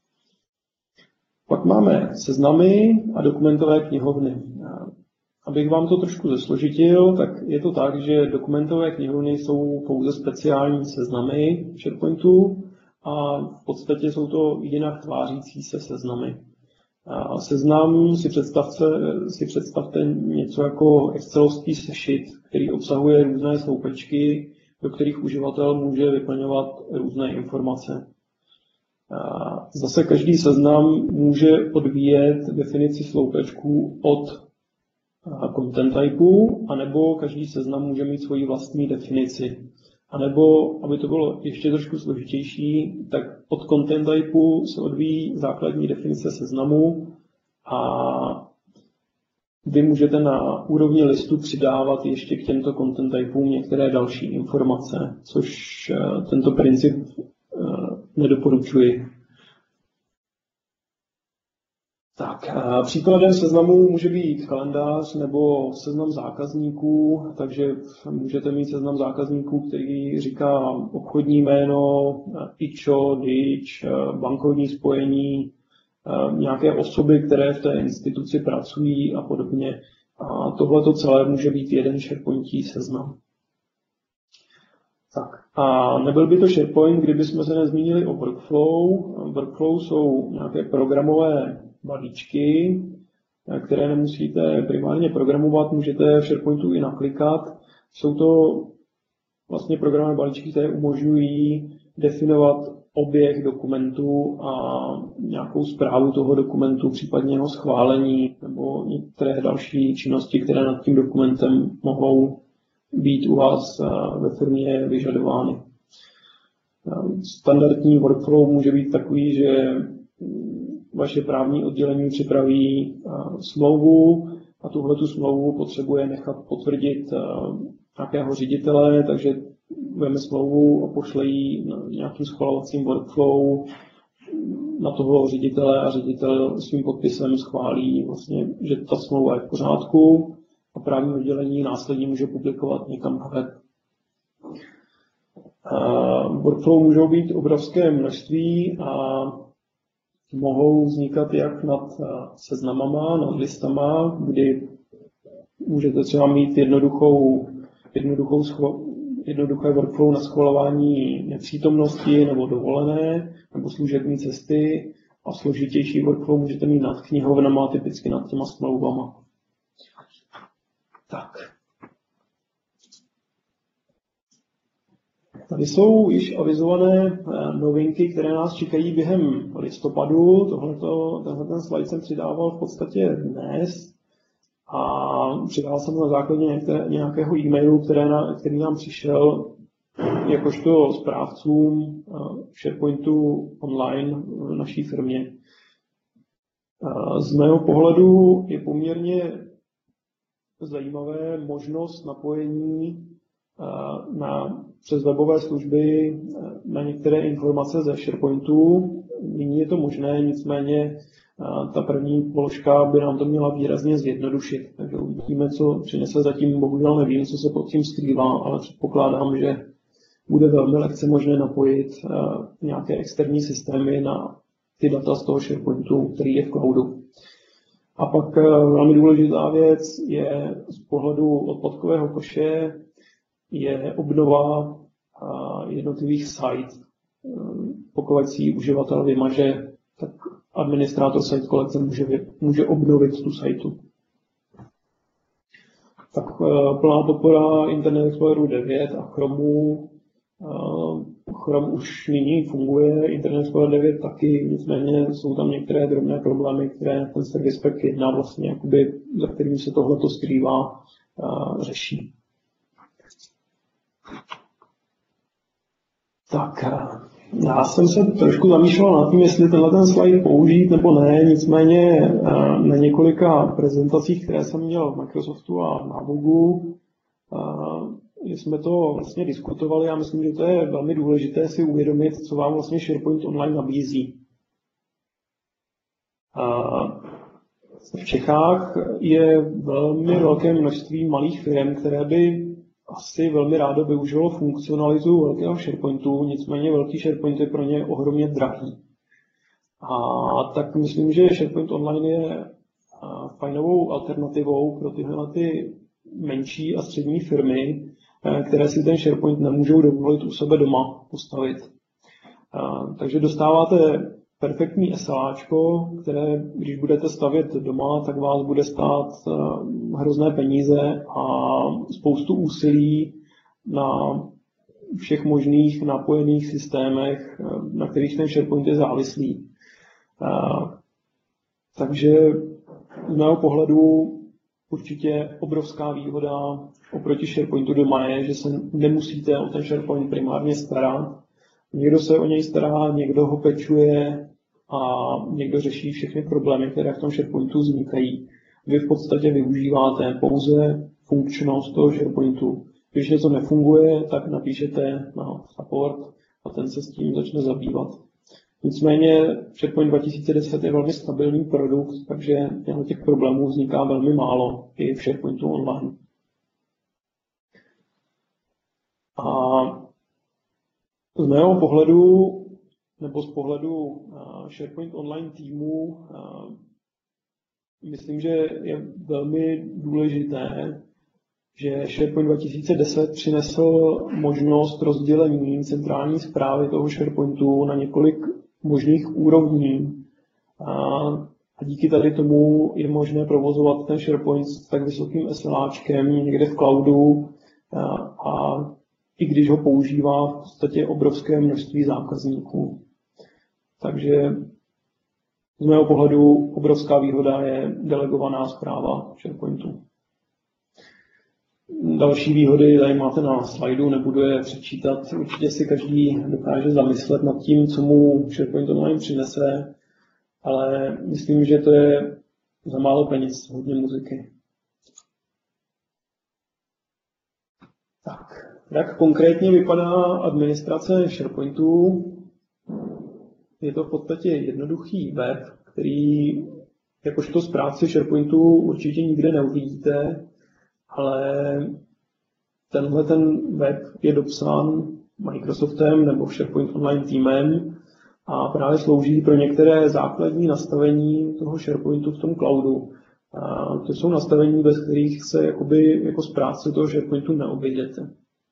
Pak máme seznamy a dokumentové knihovny. Abych vám to trošku zesložitil, tak je to tak, že dokumentové knihovny jsou pouze speciální seznamy v SharePointu a v podstatě jsou to jinak tvářící se seznamy. A seznam si představte, si představte něco jako excelovský sešit, který obsahuje různé sloupečky, do kterých uživatel může vyplňovat různé informace. Zase každý seznam může odvíjet definici sloupečků od content typu, anebo každý seznam může mít svoji vlastní definici. A nebo, aby to bylo ještě trošku složitější, tak od content typu se odvíjí základní definice seznamu a vy můžete na úrovni listu přidávat ještě k těmto content typům některé další informace, což tento princip nedoporučuji. Tak, příkladem seznamu může být kalendář nebo seznam zákazníků, takže můžete mít seznam zákazníků, který říká obchodní jméno, I Č O, D I Č, bankovní spojení, nějaké osoby, které v té instituci pracují a podobně. A tohle celé může být jeden SharePointí seznam. Tak. A nebyl by to SharePoint, kdyby jsme se nezmínili o workflow. Workflow jsou nějaké programové balíčky, které nemusíte primárně programovat, můžete v SharePointu i naklikat. Jsou to vlastně programy balíčky, které umožňují definovat oběh dokumentu a nějakou správu toho dokumentu, případně jeho schválení nebo některé další činnosti, které nad tím dokumentem mohou být u vás ve firmě vyžadovány. Standardní workflow může být takový, že vaše právní oddělení připraví smlouvu a tuhletu smlouvu potřebuje nechat potvrdit nějakého ředitele, takže veme smlouvu a pošle ji nějakým schvalovacím workflow na toho ředitele a ředitel svým podpisem schválí, vlastně, že ta smlouva je v pořádku a právní oddělení následně může publikovat někam na web. Workflow můžou být obrovské množství a mohou vznikat jak nad seznamama, nad listama, kdy můžete třeba mít jednoduchou, jednoduchou jednoduché workflow na schvalování nepřítomnosti nebo dovolené nebo služební cesty a složitější workflow můžete mít nad knihovnama, typicky nad těma smlouvama. Tak. Tady jsou již avizované novinky, které nás čekají během listopadu. Tohleto, tenhle ten slide jsem přidával v podstatě dnes a přidal jsem na základě některé, nějakého e-mailu, které na, který nám přišel jakožto správcům SharePointu online v naší firmě. Z mého pohledu je poměrně zajímavé možnost napojení na, přes webové služby na některé informace ze SharePointu. Nyní je to možné, nicméně ta první položka by nám to měla výrazně zjednodušit. Takže uvidíme, co přinese, zatím bohužel nevím, co se pod tím skrývá, ale předpokládám, že bude velmi lehce možné napojit nějaké externí systémy na ty data z toho SharePointu, který je v cloudu. A pak velmi důležitá věc je z pohledu odpadkového koše je obnova jednotlivých site. Pokud si uživatel vymaže, tak administrátor site collection může, může obnovit tu sajtu. Tak plná podpora Internet Exploreru devět a Chromu. Chrome už nyní funguje, Internet Explorer devět taky, nicméně jsou tam některé drobné problémy, které ten Service Pack jedna vlastně, jakoby, za kterým se tohleto skrývá, řeší. Tak, já jsem se trošku zamýšlel nad tím, jestli tenhle ten slide použít nebo ne, nicméně na několika prezentacích, které jsem měl v Microsoftu a na Google, jsme to vlastně diskutovali. Já myslím, že to je velmi důležité si uvědomit, co vám vlastně SharePoint Online nabízí. V Čechách je velmi velké množství malých firm, které by asi velmi rádo využilo funkcionalitu velkého SharePointu, nicméně velký SharePoint je pro ně ohromně drahý. A tak myslím, že SharePoint Online je fajnovou alternativou pro tyhle ty menší a střední firmy, které si ten SharePoint nemůžou dovolit u sebe doma postavit. Takže dostáváte perfektní SLAčko, které, když budete stavět doma, tak vás bude stát hrozné peníze a spoustu úsilí na všech možných napojených systémech, na kterých ten SharePoint je závislý. Takže z mého pohledu určitě obrovská výhoda oproti SharePointu doma je, že se nemusíte o ten SharePoint primárně starat. Někdo se o něj stará, někdo ho pečuje a někdo řeší všechny problémy, které v tom SharePointu vznikají. Vy v podstatě využíváte pouze funkčnost toho SharePointu. Když něco nefunguje, tak napíšete na support a ten se s tím začne zabývat. Nicméně SharePoint dva tisíce deset je velmi stabilní produkt, takže těch problémů vzniká velmi málo i v SharePointu online. A z mého pohledu, nebo z pohledu SharePoint Online týmu, myslím, že je velmi důležité, že SharePoint dva tisíce deset přinesl možnost rozdělení centrální správy toho SharePointu na několik možných úrovní. A díky tady tomu je možné provozovat ten SharePoint s tak vysokým SLAčkem někde v cloudu, a i když ho používá v podstatě obrovské množství zákazníků. Takže z mého pohledu obrovská výhoda je delegovaná správa SharePointu. Další výhody tady máte na slajdu, nebudu je přečítat. Určitě si každý dokáže zamyslet nad tím, co mu SharePoint Online přinese, ale myslím, že to je za málo peněz, hodně muziky. Tak, jak konkrétně vypadá administrace SharePointu? Je to v podstatě jednoduchý web, který jakožto správci SharePointu určitě nikde neuvidíte, ale tenhle ten web je dopsán Microsoftem nebo SharePoint Online týmem a právě slouží pro některé základní nastavení toho SharePointu v tom cloudu. A to jsou nastavení, bez kterých se jakoby, jako správce toho SharePointu neobejdete.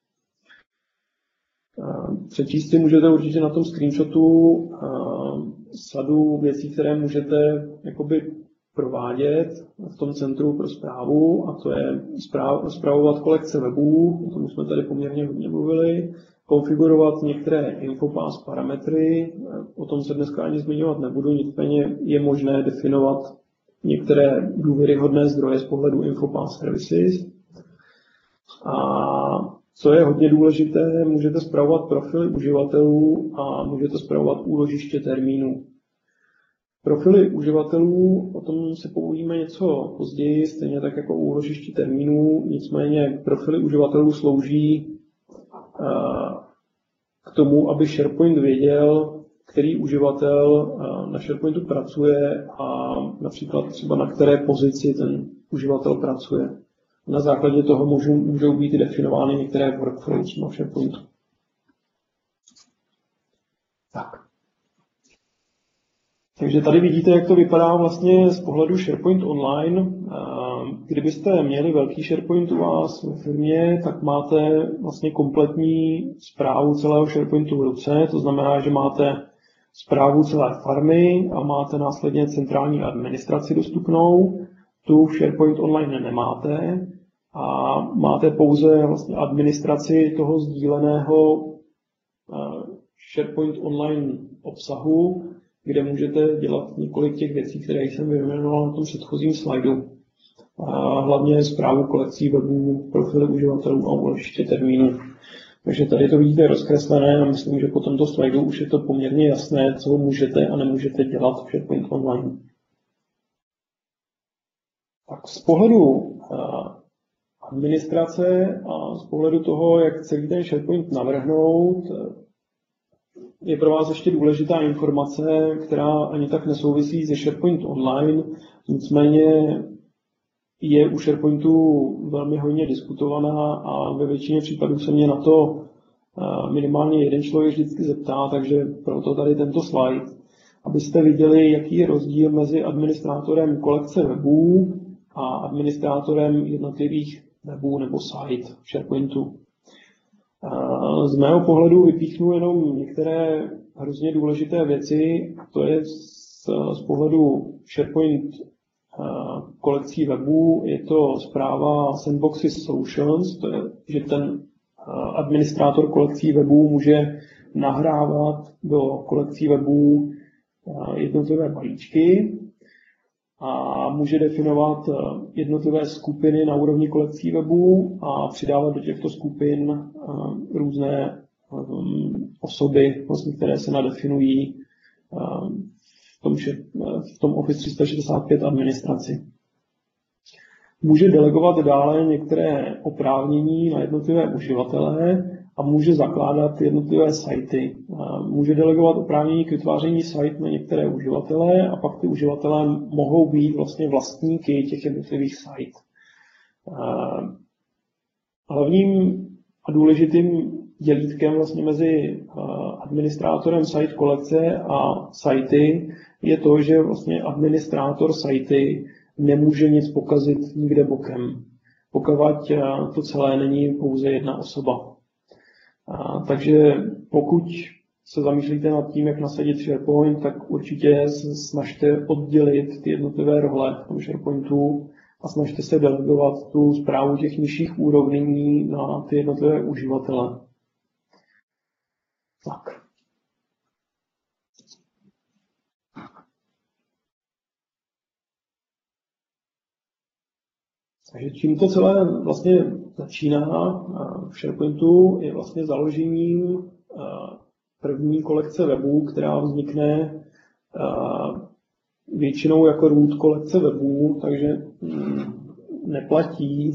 Přečíst si můžete určitě na tom screenshotu sadu věcí, které můžete jakoby provádět v tom centru pro správu, a to je spravovat kolekce webů, o tom jsme tady poměrně hodně mluvili, konfigurovat některé Infopass parametry, o tom se dneska ani zmiňovat nebudu, nicméně je možné definovat některé důvěryhodné zdroje z pohledu Infopass Services. A co je hodně důležité, můžete spravovat profily uživatelů a můžete spravovat úložiště termínů. Profily uživatelů, o tom si povíme něco později, stejně tak jako úložiště termínů, nicméně profily uživatelů slouží k tomu, aby SharePoint věděl, který uživatel na SharePointu pracuje a například třeba na které pozici ten uživatel pracuje. Na základě toho můžou, můžou být definovány některé workflows na SharePointu. Tak. Takže tady vidíte, jak to vypadá vlastně z pohledu SharePoint Online. Kdybyste měli velký SharePoint u vás ve firmě, tak máte vlastně kompletní správu celého SharePointu v ruce. To znamená, že máte správu celé farmy a máte následně centrální administraci dostupnou. Tu v SharePoint Online nemáte a máte pouze vlastně administraci toho sdíleného SharePoint Online obsahu, kde můžete dělat několik těch věcí, které jsem vyjmenoval na tom předchozím slajdu. A hlavně správu kolekcí webů, profily uživatelů a úložiště termínů. Takže tady to vidíte rozkreslené a myslím, že po tomto slajdu už je to poměrně jasné, co můžete a nemůžete dělat v SharePoint Online. Tak z pohledu administrace a z pohledu toho, jak celý ten SharePoint navrhnout, je pro vás ještě důležitá informace, která ani tak nesouvisí se SharePoint Online, nicméně je u SharePointu velmi hodně diskutovaná a ve většině případů se mě na to minimálně jeden člověk vždycky zeptá, takže proto tady tento slide, abyste viděli, jaký je rozdíl mezi administrátorem kolekce webů a administrátorem jednotlivých webů nebo site v SharePointu. Z mého pohledu vypíchnu jenom některé hrozně důležité věci, to je z, z pohledu SharePoint kolekcí webů, je to zpráva Sandboxes Solutions, to je, že ten administrátor kolekcí webů může nahrávat do kolekcí webů jednotlivé balíčky a může definovat jednotlivé skupiny na úrovni kolekcí webů a přidávat do těchto skupin různé osoby, vlastně, které se nadefinují v tom, v tom Office tři sta šedesát pět administraci. Může delegovat dále některé oprávnění na jednotlivé uživatele a může zakládat jednotlivé sajty. Může delegovat oprávnění k vytváření sajt na některé uživatele a pak ty uživatelé mohou být vlastně vlastníky těch jednotlivých sajt. Hlavním a důležitým dělítkem vlastně mezi administrátorem site kolekce a sajty je to, že vlastně administrátor sajty nemůže nic pokazit nikde bokem, pokud to celé není pouze jedna osoba. A, takže pokud se zamýšlíte nad tím, jak nasadit SharePoint, tak určitě se snažte oddělit ty jednotlivé role v tom SharePointu a snažte se delegovat tu správu těch nižších úrovní na ty jednotlivé uživatele. Tak. Takže čím to celé vlastně začíná v SharePointu, je vlastně založením první kolekce webů, která vznikne většinou jako root kolekce webů, takže neplatí,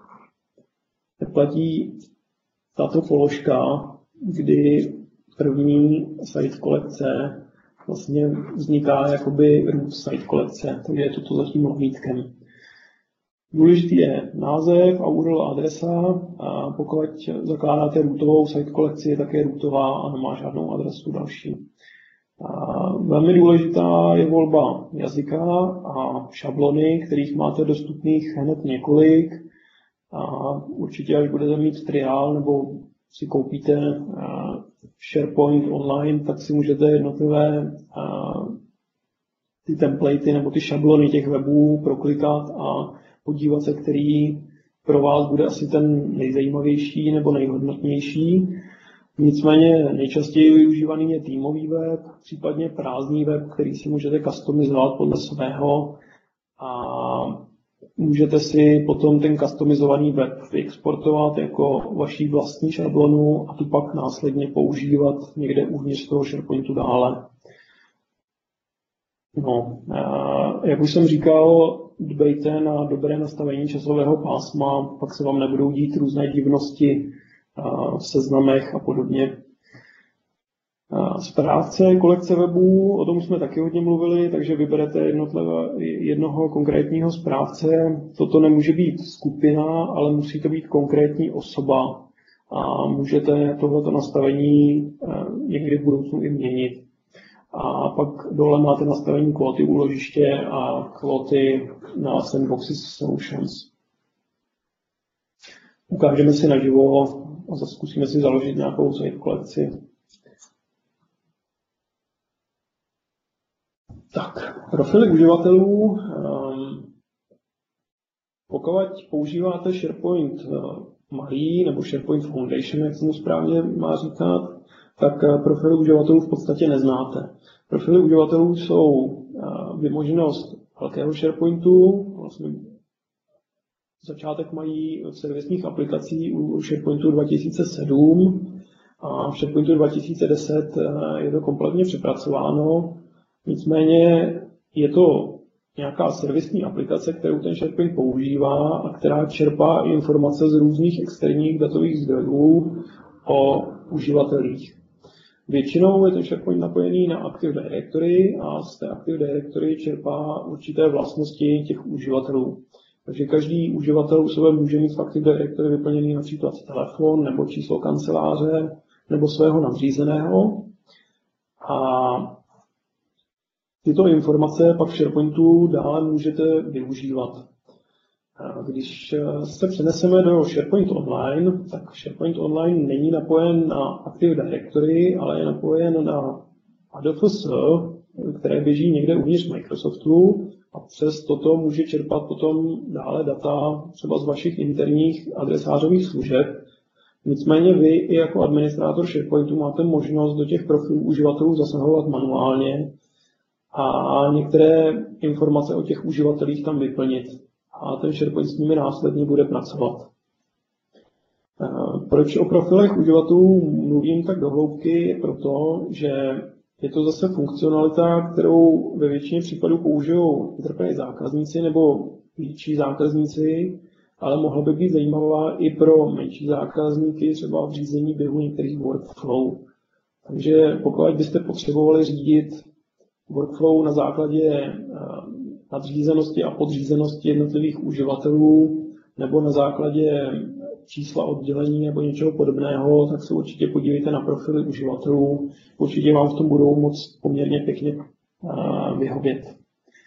neplatí tato položka, kdy první site kolekce vlastně vzniká jakoby root site kolekce, takže je toto za tím rovnítkem. Důležitý je název a U R L adresa. A pokud zakládáte rootovou site kolekci, je také rootová a nemá žádnou adresu další. A velmi důležitá je volba jazyka a šablony, kterých máte dostupných hned několik. A určitě, až budete mít triál nebo si koupíte SharePoint online, tak si můžete jednotlivé ty templatey nebo ty šablony těch webů proklikat a podívat se, který pro vás bude asi ten nejzajímavější nebo nejhodnotnější. Nicméně nejčastěji využívaný je týmový web, případně prázdný web, který si můžete customizovat podle svého a můžete si potom ten customizovaný web vyexportovat jako vaší vlastní šablonu a tu pak následně používat někde uvnitř toho SharePointu dále. No, jak už jsem říkal, dbejte na dobré nastavení časového pásma, pak se vám nebudou dít různé divnosti v seznamech a podobně. Správce kolekce webů, o tom jsme taky hodně mluvili, takže vyberete jednoho konkrétního správce. Toto nemůže být skupina, ale musí to být konkrétní osoba a můžete tohleto nastavení někdy v budoucnu i měnit. A pak dole máte nastavení kvóty úložiště a kvóty na Sandboxes Solutions. Ukážeme si naživo a zkusíme si založit nějakou site kolekci. Tak, profily uživatelů. Pokud používáte SharePoint malý nebo SharePoint Foundation, jak se mu správně má říkat, tak profily uživatelů v podstatě neznáte. Profily uživatelů jsou vymoženost velkého SharePointu, vlastně začátek mají v servisních aplikací u SharePointu dva tisíce sedm a v SharePointu dva tisíce deset je to kompletně přepracováno. Nicméně je to nějaká servisní aplikace, kterou ten SharePoint používá a která čerpá informace z různých externích datových zdrojů o uživatelích. Většinou je ten SharePoint napojený na Active Directory a z té Active Directory čerpá určité vlastnosti těch uživatelů. Takže každý uživatel u sebe může mít v Active Directory vyplněný například telefon nebo číslo kanceláře nebo svého nadřízeného. A tyto informace pak v SharePointu dále můžete využívat. Když se přeneseme do SharePoint Online, tak SharePoint Online není napojen na Active Directory, ale je napojen na A D F S, které běží někde uvnitř Microsoftu a přes toto může čerpat potom dále data třeba z vašich interních adresářových služeb. Nicméně vy i jako administrátor SharePointu máte možnost do těch profilů uživatelů zasahovat manuálně a některé informace o těch uživatelích tam vyplnit. A ten SharePoint s nimi následně bude pracovat. Proč o profilech uživatelů mluvím tak do hloubky? Je proto, že je to zase funkcionalita, kterou ve většině případů použijou enterprise zákazníci nebo větší zákazníci, ale mohla by být zajímavá i pro menší zákazníky, třeba v řízení běhu některých workflow. Takže pokud byste potřebovali řídit workflow na základě nadřízenosti a podřízenosti jednotlivých uživatelů nebo na základě čísla oddělení nebo něčeho podobného, tak se určitě podívejte na profily uživatelů. Určitě vám v tom budou moc poměrně pěkně vyhovět.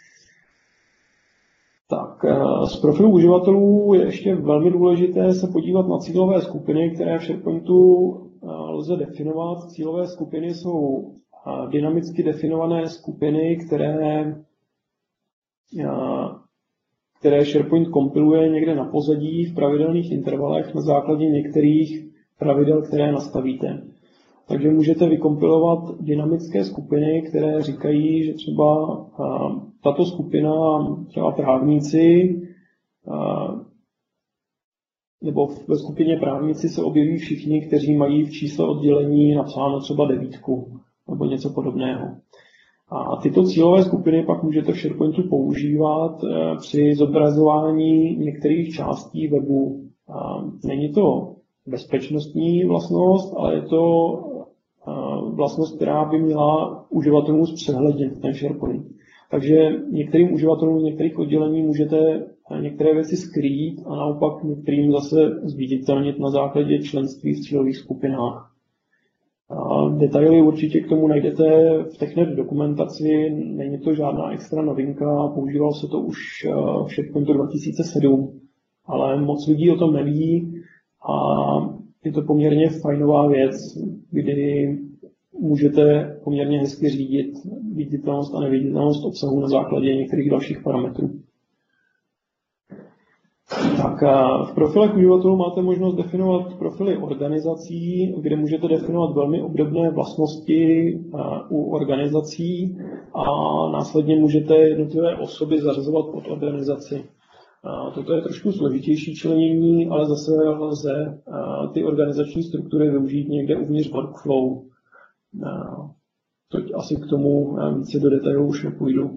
Tak, z profilu uživatelů je ještě velmi důležité se podívat na cílové skupiny, které v SharePointu lze definovat. Cílové skupiny jsou dynamicky definované skupiny, které které SharePoint kompiluje někde na pozadí v pravidelných intervalech na základě některých pravidel, které nastavíte. Takže můžete vykompilovat dynamické skupiny, které říkají, že třeba tato skupina, třeba právníci, nebo ve skupině právníci se objeví všichni, kteří mají v čísle oddělení napsáno třeba devítku nebo něco podobného. A tyto cílové skupiny pak můžete v SharePointu používat při zobrazování některých částí webu. Není to bezpečnostní vlastnost, ale je to vlastnost, která by měla uživatelům zpřehlednit ten SharePoint. Takže některým uživatelům z některých oddělení můžete některé věci skrýt a naopak některým zase zviditelnit na základě členství v cílových skupinách. A detaily určitě k tomu najdete v TechNet dokumentaci, není to žádná extra novinka, používalo se to už v SharePointu dva tisíce sedm, ale moc lidí o tom neví a je to poměrně fajnová věc, kdy můžete poměrně hezky řídit viditelnost a neviditelnost obsahu na základě některých dalších parametrů. Tak v profilech uživatelů máte možnost definovat profily organizací, kde můžete definovat velmi obdobné vlastnosti u organizací a následně můžete jednotlivé osoby zařazovat pod organizaci. Toto je trošku složitější členění, ale zase lze ty organizační struktury využít někde uvnitř workflow. Teď asi k tomu více do detailů už nepůjdu.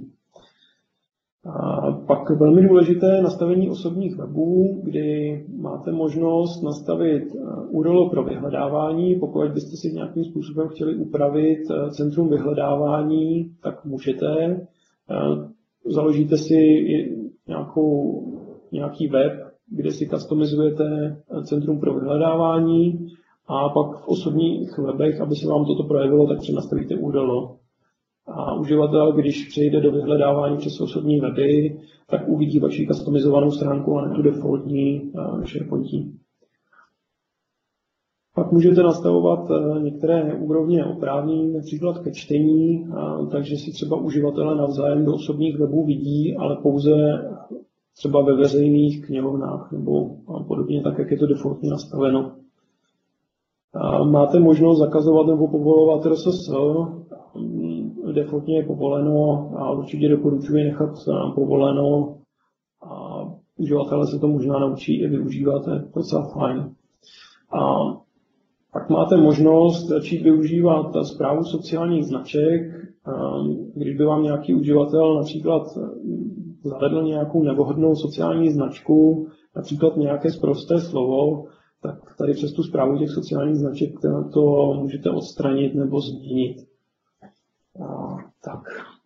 A pak velmi důležité nastavení osobních webů, kdy máte možnost nastavit U R L pro vyhledávání. Pokud byste si nějakým způsobem chtěli upravit centrum vyhledávání, tak můžete. Založíte si nějakou, nějaký web, kde si customizujete centrum pro vyhledávání a pak v osobních webech, aby se vám toto projevilo, tak přenastavíte U R L. A uživatel, když přejde do vyhledávání přes osobní weby, tak uvidí vaši customizovanou stránku a ne tu defaultní SharePointí. Pak můžete nastavovat některé úrovně oprávnění, například ke čtení, takže si třeba uživatelé navzájem do osobních webů vidí, ale pouze třeba ve veřejných knihovnách nebo podobně, tak jak je to defaultně nastaveno. Máte možnost zakazovat nebo povolovat R S S, defaultně je povoleno a určitě doporučuji nechat povoleno a uživatelé se to možná naučí i využívat, je docela fajn. A pak máte možnost začít využívat správu sociálních značek, když by vám nějaký uživatel například zavedl nějakou nevhodnou sociální značku, například nějaké sprosté slovo, tak tady přes tu správu těch sociálních značek to můžete odstranit nebo změnit. A, tak.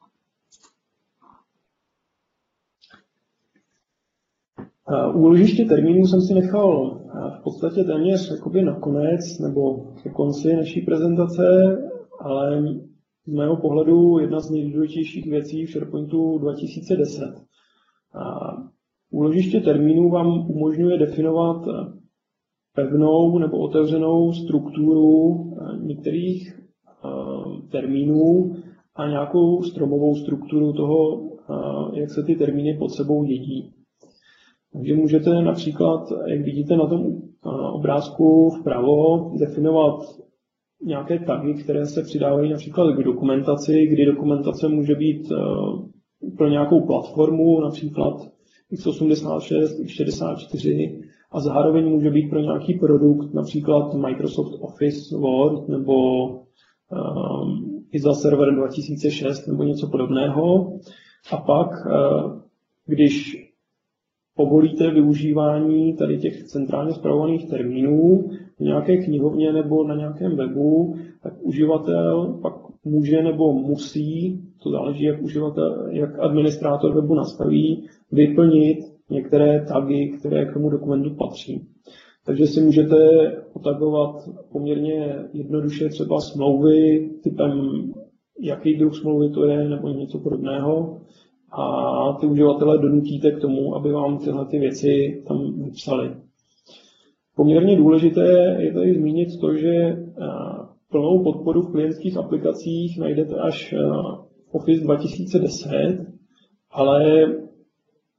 Úložiště termínů jsem si nechal v podstatě téměř jakoby nakonec nebo ke konci naší prezentace, ale z mého pohledu jedna z nejdůležitějších věcí v SharePointu dva tisíce deset. Úložiště termínů vám umožňuje definovat pevnou nebo otevřenou strukturu některých termínů a nějakou stromovou strukturu toho, jak se ty termíny pod sebou dědí. Takže můžete například, jak vidíte na tom obrázku vpravo, definovat nějaké tagy, které se přidávají například k dokumentaci, kdy dokumentace může být pro nějakou platformu, například x osmdesát šest, x šedesát čtyři, a zároveň může být pro nějaký produkt, například Microsoft Office Word nebo um, I S A Server dva tisíce šest nebo něco podobného. A pak, uh, když povolíte využívání tady těch centrálně spravovaných termínů v nějaké knihovně nebo na nějakém webu, tak uživatel pak může nebo musí, to záleží, jak uživatel, jak administrátor webu nastaví, vyplnit některé tagy, které k tomu dokumentu patří. Takže si můžete otagovat poměrně jednoduše třeba smlouvy typem, jaký druh smlouvy to je, nebo něco podobného. A ty uživatele donutíte k tomu, aby vám tyhle ty věci tam vypsali. Poměrně důležité je tady zmínit to, že plnou podporu v klientských aplikacích najdete až v Office dva tisíce deset, ale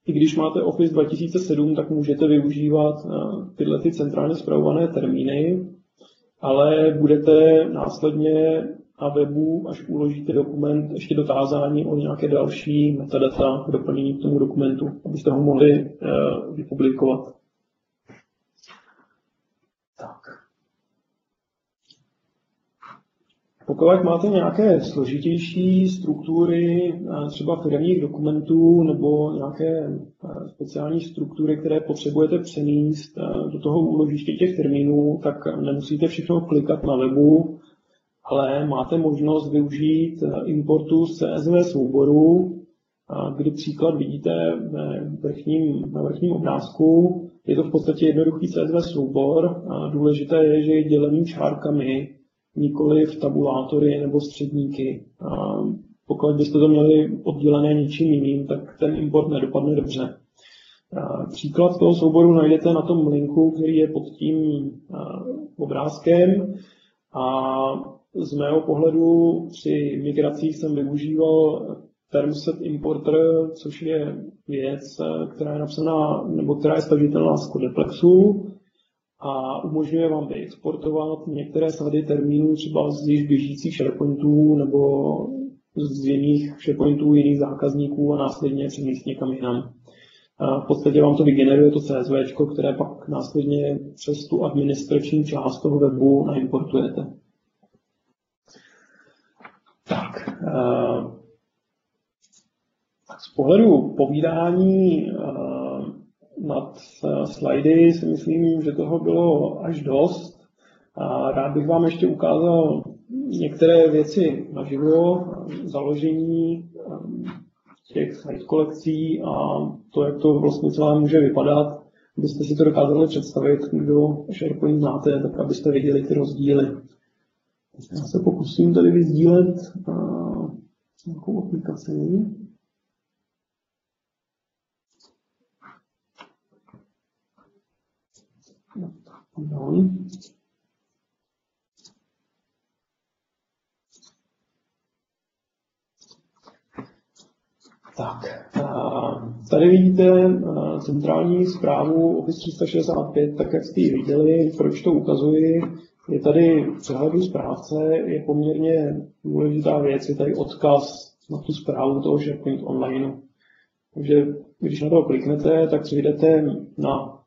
i když máte Office dva tisíce sedm, tak můžete využívat tyhle ty centrálně spravované termíny, ale budete následně na webu, až uložíte dokument, ještě dotázání o nějaké další metadata k doplnění k tomu dokumentu, abyste ho mohli vypublikovat. Tak. Pokud máte nějaké složitější struktury, třeba firemních dokumentů nebo nějaké speciální struktury, které potřebujete přenést do toho úložiště těch termínů, tak nemusíte všechno klikat na webu, ale máte možnost využít importu z C S V souboru, kdy příklad vidíte ve vrchním, na vrchním obrázku. Je to v podstatě jednoduchý C S V soubor. Důležité je, že je dělený čárkami, nikoli v tabulátory nebo středníky. Pokud byste to měli oddělené něčím jiným, tak ten import nedopadne dobře. Příklad toho souboru najdete na tom linku, který je pod tím obrázkem. A z mého pohledu při migracích jsem využíval termset importer, což je věc, která je napsaná, nebo která je stažitelná z Codeplexu a umožňuje vám vyexportovat některé sady termínů třeba z již běžících SharePointů nebo z jiných SharePointů jiných zákazníků a následně přenést někam jinam. V podstatě vám to vygeneruje to C S V, které pak následně přes tu administrační část toho webu naimportujete. Tak, z pohledu povídání nad slajdy si myslím, že toho bylo až dost. Rád bych vám ještě ukázal některé věci naživo, založení těch slide kolekcí a to, jak to vlastně celé může vypadat, abyste si to dokázali představit, kdo SharePoint znáte, tak abyste viděli ty rozdíly. Já se pokusím tady vyzdílet nějakou aplikaci. No. Tak, tady vidíte centrální zprávu Office tři sta šedesát pět, tak jak jste ji viděli. Proč to ukazuji? Je tady v přehledu správce, je poměrně důležitá věc, je tady odkaz na tu zprávu toho SharePoint Online. Takže když na to kliknete, tak přijdete na,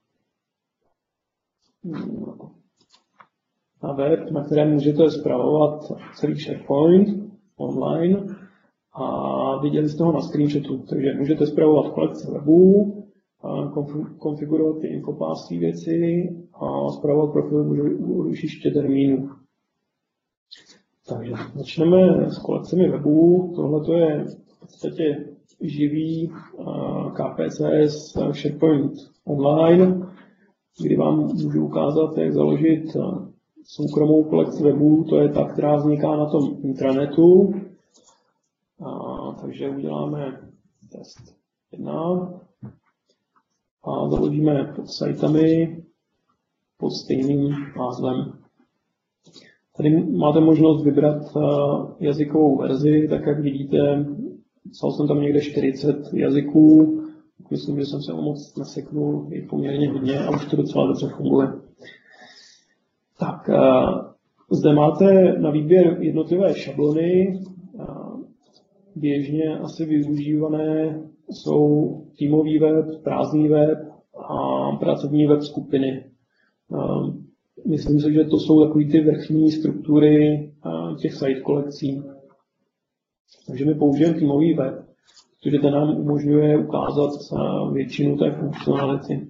na web, na kterém můžete zpravovat celý SharePoint Online a viděli jste ho na screenshotu. Takže můžete zpravovat kolekce webů, konfigurovat ty infopásy věci a zpravovat profil úložiště termínů. Takže začneme s kolekcemi webů. Tohle je v podstatě živý K P C S SharePoint Online, kdy vám můžu ukázat, jak založit soukromou kolekci webů. To je ta, která vzniká na tom intranetu. A, takže uděláme test jedna a založíme pod sajtami pod stejným názvem. Tady máte možnost vybrat jazykovou verzi, tak jak vidíte, psal jsem tam někde čtyřicet jazyků, myslím, že jsem se o moc neseknul, je poměrně hodně a už to docela dobře funguje. Tak, zde máte na výběr jednotlivé šablony, běžně asi využívané jsou týmový web, prázdný web a pracovní web skupiny. Myslím si, že to jsou takové ty vrchní struktury těch site kolekcí. Takže my použijeme týmový web, protože ten nám umožňuje ukázat většinu té funkcionality.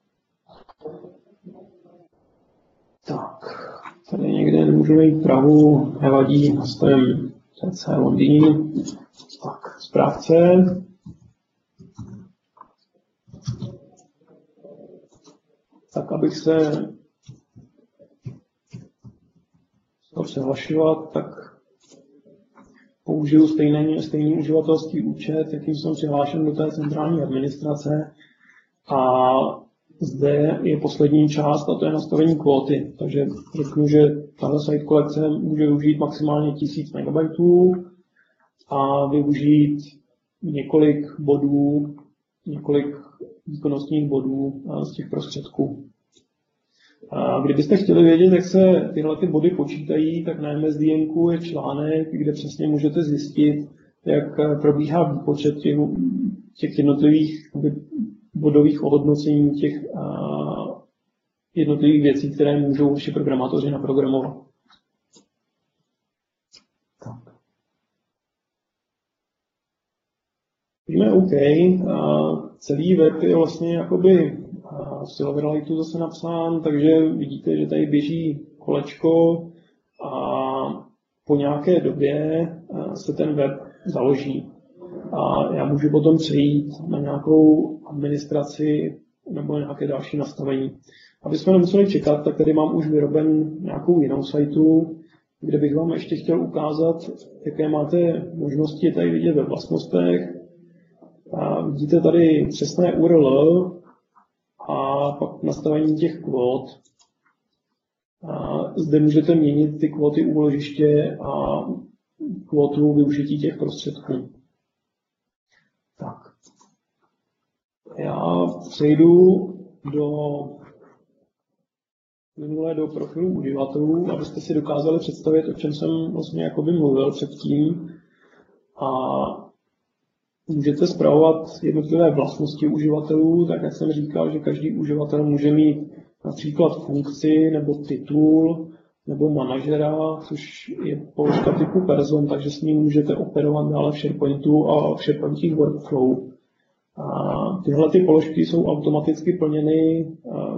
Tak, tady někde nemůžu najít Prahu, nevadí, nastavím C C Londýn. Tak, správce. Tak, abych se to přihlašovat, tak použiju stejný, stejný uživatelský účet, jakým jsem přihlášen do té centrální administrace. A zde je poslední část, a to je nastavení kvóty. Takže řeknu, že tahle site kolekce může využít maximálně tisíc megabajtů a využít několik bodů několik výkonnostních bodů z těch prostředků. A kdybyste chtěli vědět, jak se tyhle ty body počítají, tak na M S D N ku je článek, kde přesně můžete zjistit, jak probíhá výpočet těch, těch jednotlivých bodových ohodnocení těch jednotlivých věcí, které můžou vaši programátoři naprogramovat. Tak. Víme OK. Celý web je vlastně jakoby v Silverlightu zase napsán, takže vidíte, že tady běží kolečko a po nějaké době se ten web založí. A já můžu potom přejít na nějakou administraci nebo nějaké další nastavení. Aby jsme nemuseli čekat, tak tady mám už vyroben nějakou jinou sajtu, kde bych vám ještě chtěl ukázat, jaké máte možnosti tady vidět ve vlastnostech. A vidíte tady přesné U R L a pak nastavení těch kvót. A zde můžete měnit ty kvóty úložiště a kvótu využití těch prostředků. Tak. Já přejdu do minulé do profilu uživatelů, abyste si dokázali představit, o čem jsem vlastně jakoby mluvil předtím. A můžete spravovat jednotlivé vlastnosti uživatelů, tak jak jsem říkal, že každý uživatel může mít například funkci nebo titul nebo manažera, což je položka typu person, takže s ním můžete operovat dále v SharePointu a v SharePointích workflow. A tyhle ty položky jsou automaticky plněny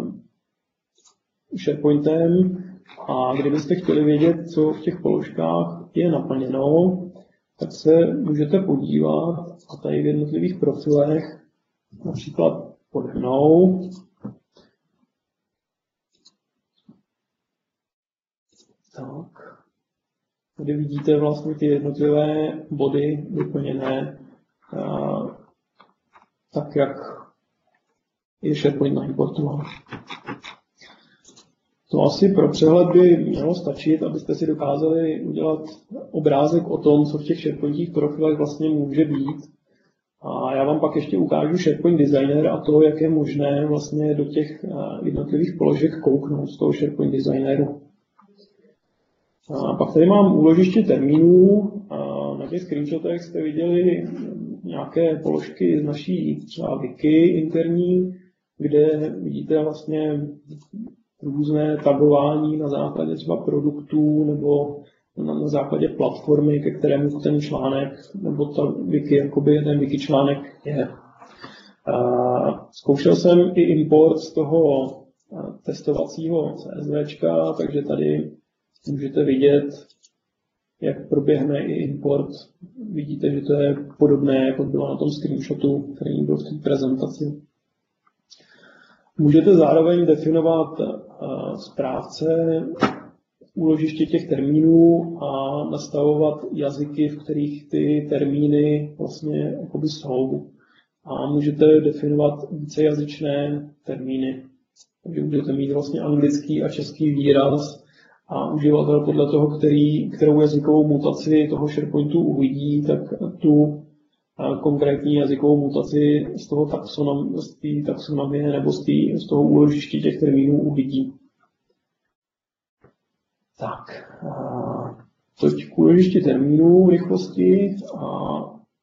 SharePointem a kdybyste chtěli vědět, co v těch položkách je naplněno, tak se můžete podívat a tady v jednotlivých profilech, například pode mnou, tak, tady vidíte vlastně ty jednotlivé body vyplněné tak, jak je SharePoint naimportován. To asi pro přehled by mělo stačit, abyste si dokázali udělat obrázek o tom, co v těch SharePointích profilech vlastně může být. A já vám pak ještě ukážu SharePoint Designer a to, jak je možné vlastně do těch jednotlivých položek kouknout z toho SharePoint Designeru. A pak tady mám úložiště termínů. A na těch screenshotech jste viděli nějaké položky z naší třeba wiki interní, kde vidíte vlastně různé tagování na základě třeba produktů nebo na, na základě platformy, ke kterému ten článek nebo ta wiki, jakoby ten wiki článek je. A zkoušel jsem i import z toho testovacího CSVčka, takže tady můžete vidět, jak proběhne i import. Vidíte, že to je podobné, jako bylo na tom screenshotu, který byl v té prezentaci. Můžete zároveň definovat správce úložiště těch termínů a nastavovat jazyky, v kterých ty termíny vlastně jakoby jsou. A můžete definovat vícejazyčné termíny. Takže můžete mít vlastně anglický a český výraz a uživatel podle toho, který, kterou jazykovou mutaci toho SharePointu uvidí, tak tu konkrétní jazykovou mutaci z toho taxonom, z té taxonomie nebo z, tý, z toho úložiště těch termínů uvidí. Tak, teď k úložišti termínů v rychlosti. A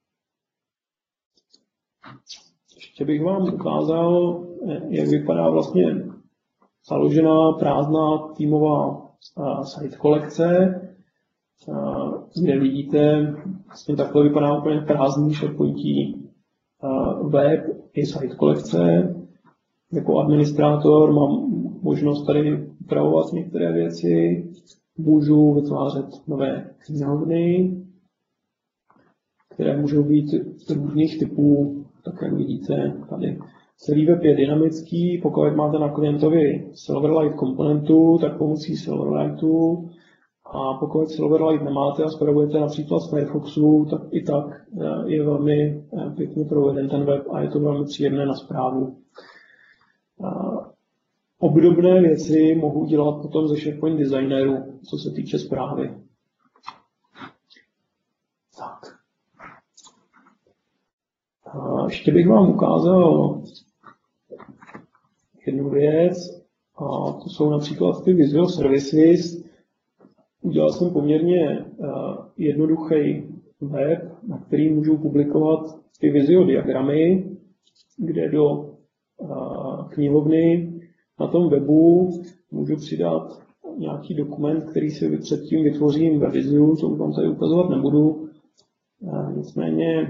ještě bych vám ukázal, jak vypadá vlastně založená prázdná týmová site kolekce, kde vidíte, vlastně takhle vypadá úplně prázdný SharePointí web i site kolekce. Jako administrátor mám možnost tady upravovat některé věci, můžu vytvářet nové knihovny, které můžou být různých typů, tak jak vidíte tady. Celý web je dynamický, pokud máte na klientovi Silverlight komponentu, tak pomocí Silverlightu. A pokud Silverlight nemáte a spravujete například z Firefoxu, tak i tak je velmi pěkně proveden ten web a je to velmi příjemné na správu. Obdobné věci mohu dělat potom ze SharePoint Designeru, co se týče správy. Tak. ještě bych vám ukázal jednu věc, a to jsou například ty Visio Services. Udělal jsem poměrně jednoduchý web, na který můžu publikovat ty Visio diagramy, kde do knihovny na tom webu můžu přidat nějaký dokument, který si předtím vytvořím ve Visiu, to vám tady ukazovat nebudu. Nicméně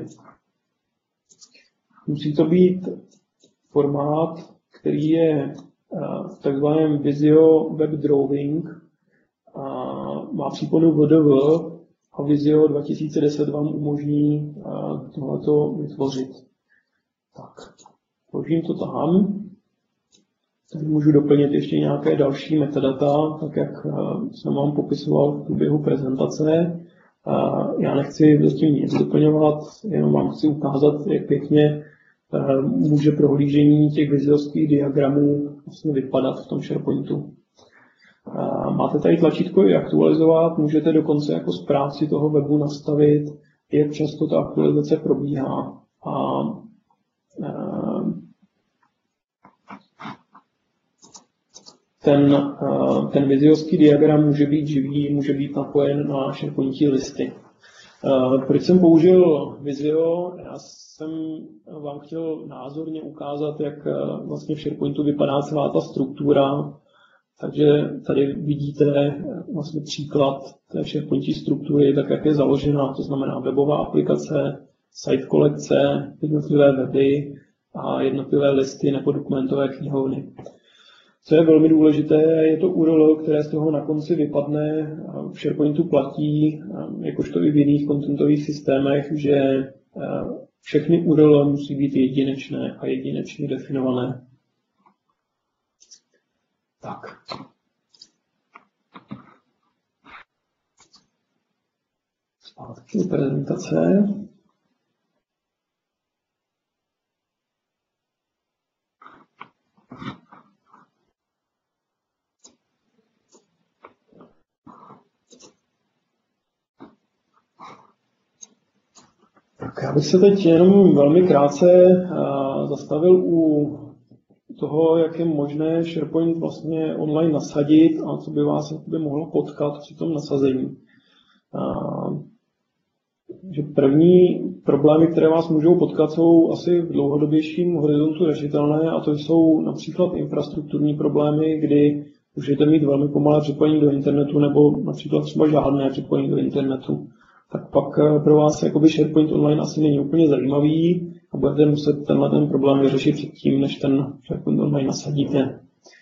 musí to být formát, který je v takzvaném Visio Web Drawing a má příponu V D V a Visio dva tisíce deset vám umožní tohleto vytvořit. Tak, vložím to tam. Tady můžu doplnit ještě nějaké další metadata, tak jak jsem vám popisoval v průběhu prezentace. Já nechci zatím nic doplňovat, jenom vám chci ukázat, jak pěkně může prohlížení těch viziovských diagramů vlastně vypadat v tom SharePointu. Máte tady tlačítko i aktualizovat, můžete dokonce jako správci toho webu nastavit, jak často ta aktualizace probíhá. A ten, ten viziovský diagram může být živý, může být napojen na SharePointí listy. Proč jsem použil Visio? Já jsem vám chtěl názorně ukázat, jak vlastně v SharePointu vypadá celá ta struktura. Takže tady vidíte vlastně příklad té SharePointí struktury, tak jak je založena, to znamená webová aplikace, site kolekce, jednotlivé weby a jednotlivé listy nebo dokumentové knihovny. Co je velmi důležité, je to U R L, které z toho na konci vypadne. V SharePointu platí, jakožto i v jiných kontentových systémech, že všechny U R L musí být jedinečné a jedinečně definované. Tak. Zpátky do prezentace. Tak já bych se teď jenom velmi krátce zastavil u toho, jak je možné SharePoint vlastně online nasadit a co by vás by mohlo potkat při tom nasazení. Že první problémy, které vás můžou potkat, jsou asi v dlouhodobějším horizontu řešitelné, a to jsou například infrastrukturní problémy, kdy můžete mít velmi pomalé připojení do internetu nebo například třeba žádné připojení do internetu. Tak pak pro vás jakoby SharePoint online asi není úplně zajímavý a budete muset tenhle ten problém vyřešit předtím, než ten SharePoint online nasadíte.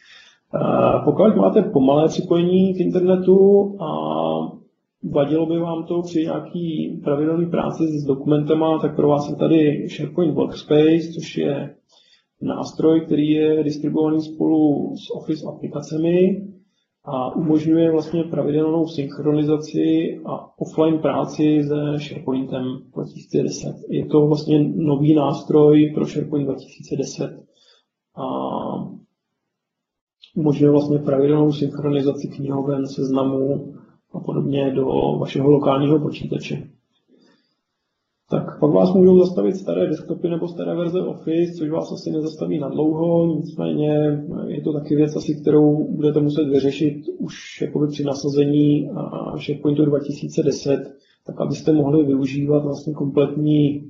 Pokud máte pomalé připojení k internetu a vadilo by vám to při nějaký pravidelné práci s dokumentama, tak pro vás je tady SharePoint Workspace, což je nástroj, který je distribuovaný spolu s Office aplikacemi a umožňuje vlastně pravidelnou synchronizaci a offline práci se SharePointem dva tisíce deset. Je to vlastně nový nástroj pro SharePoint dva tisíce deset a umožňuje vlastně pravidelnou synchronizaci knihoven, seznamů a podobně do vašeho lokálního počítače. Tak pak vás můžou zastavit staré desktopy nebo staré verze Office, což vás asi nezastaví na dlouho, nicméně je to taky věc asi, kterou budete muset vyřešit už jakoby při nasazení SharePointu dva tisíce deset, tak abyste mohli využívat vlastně kompletní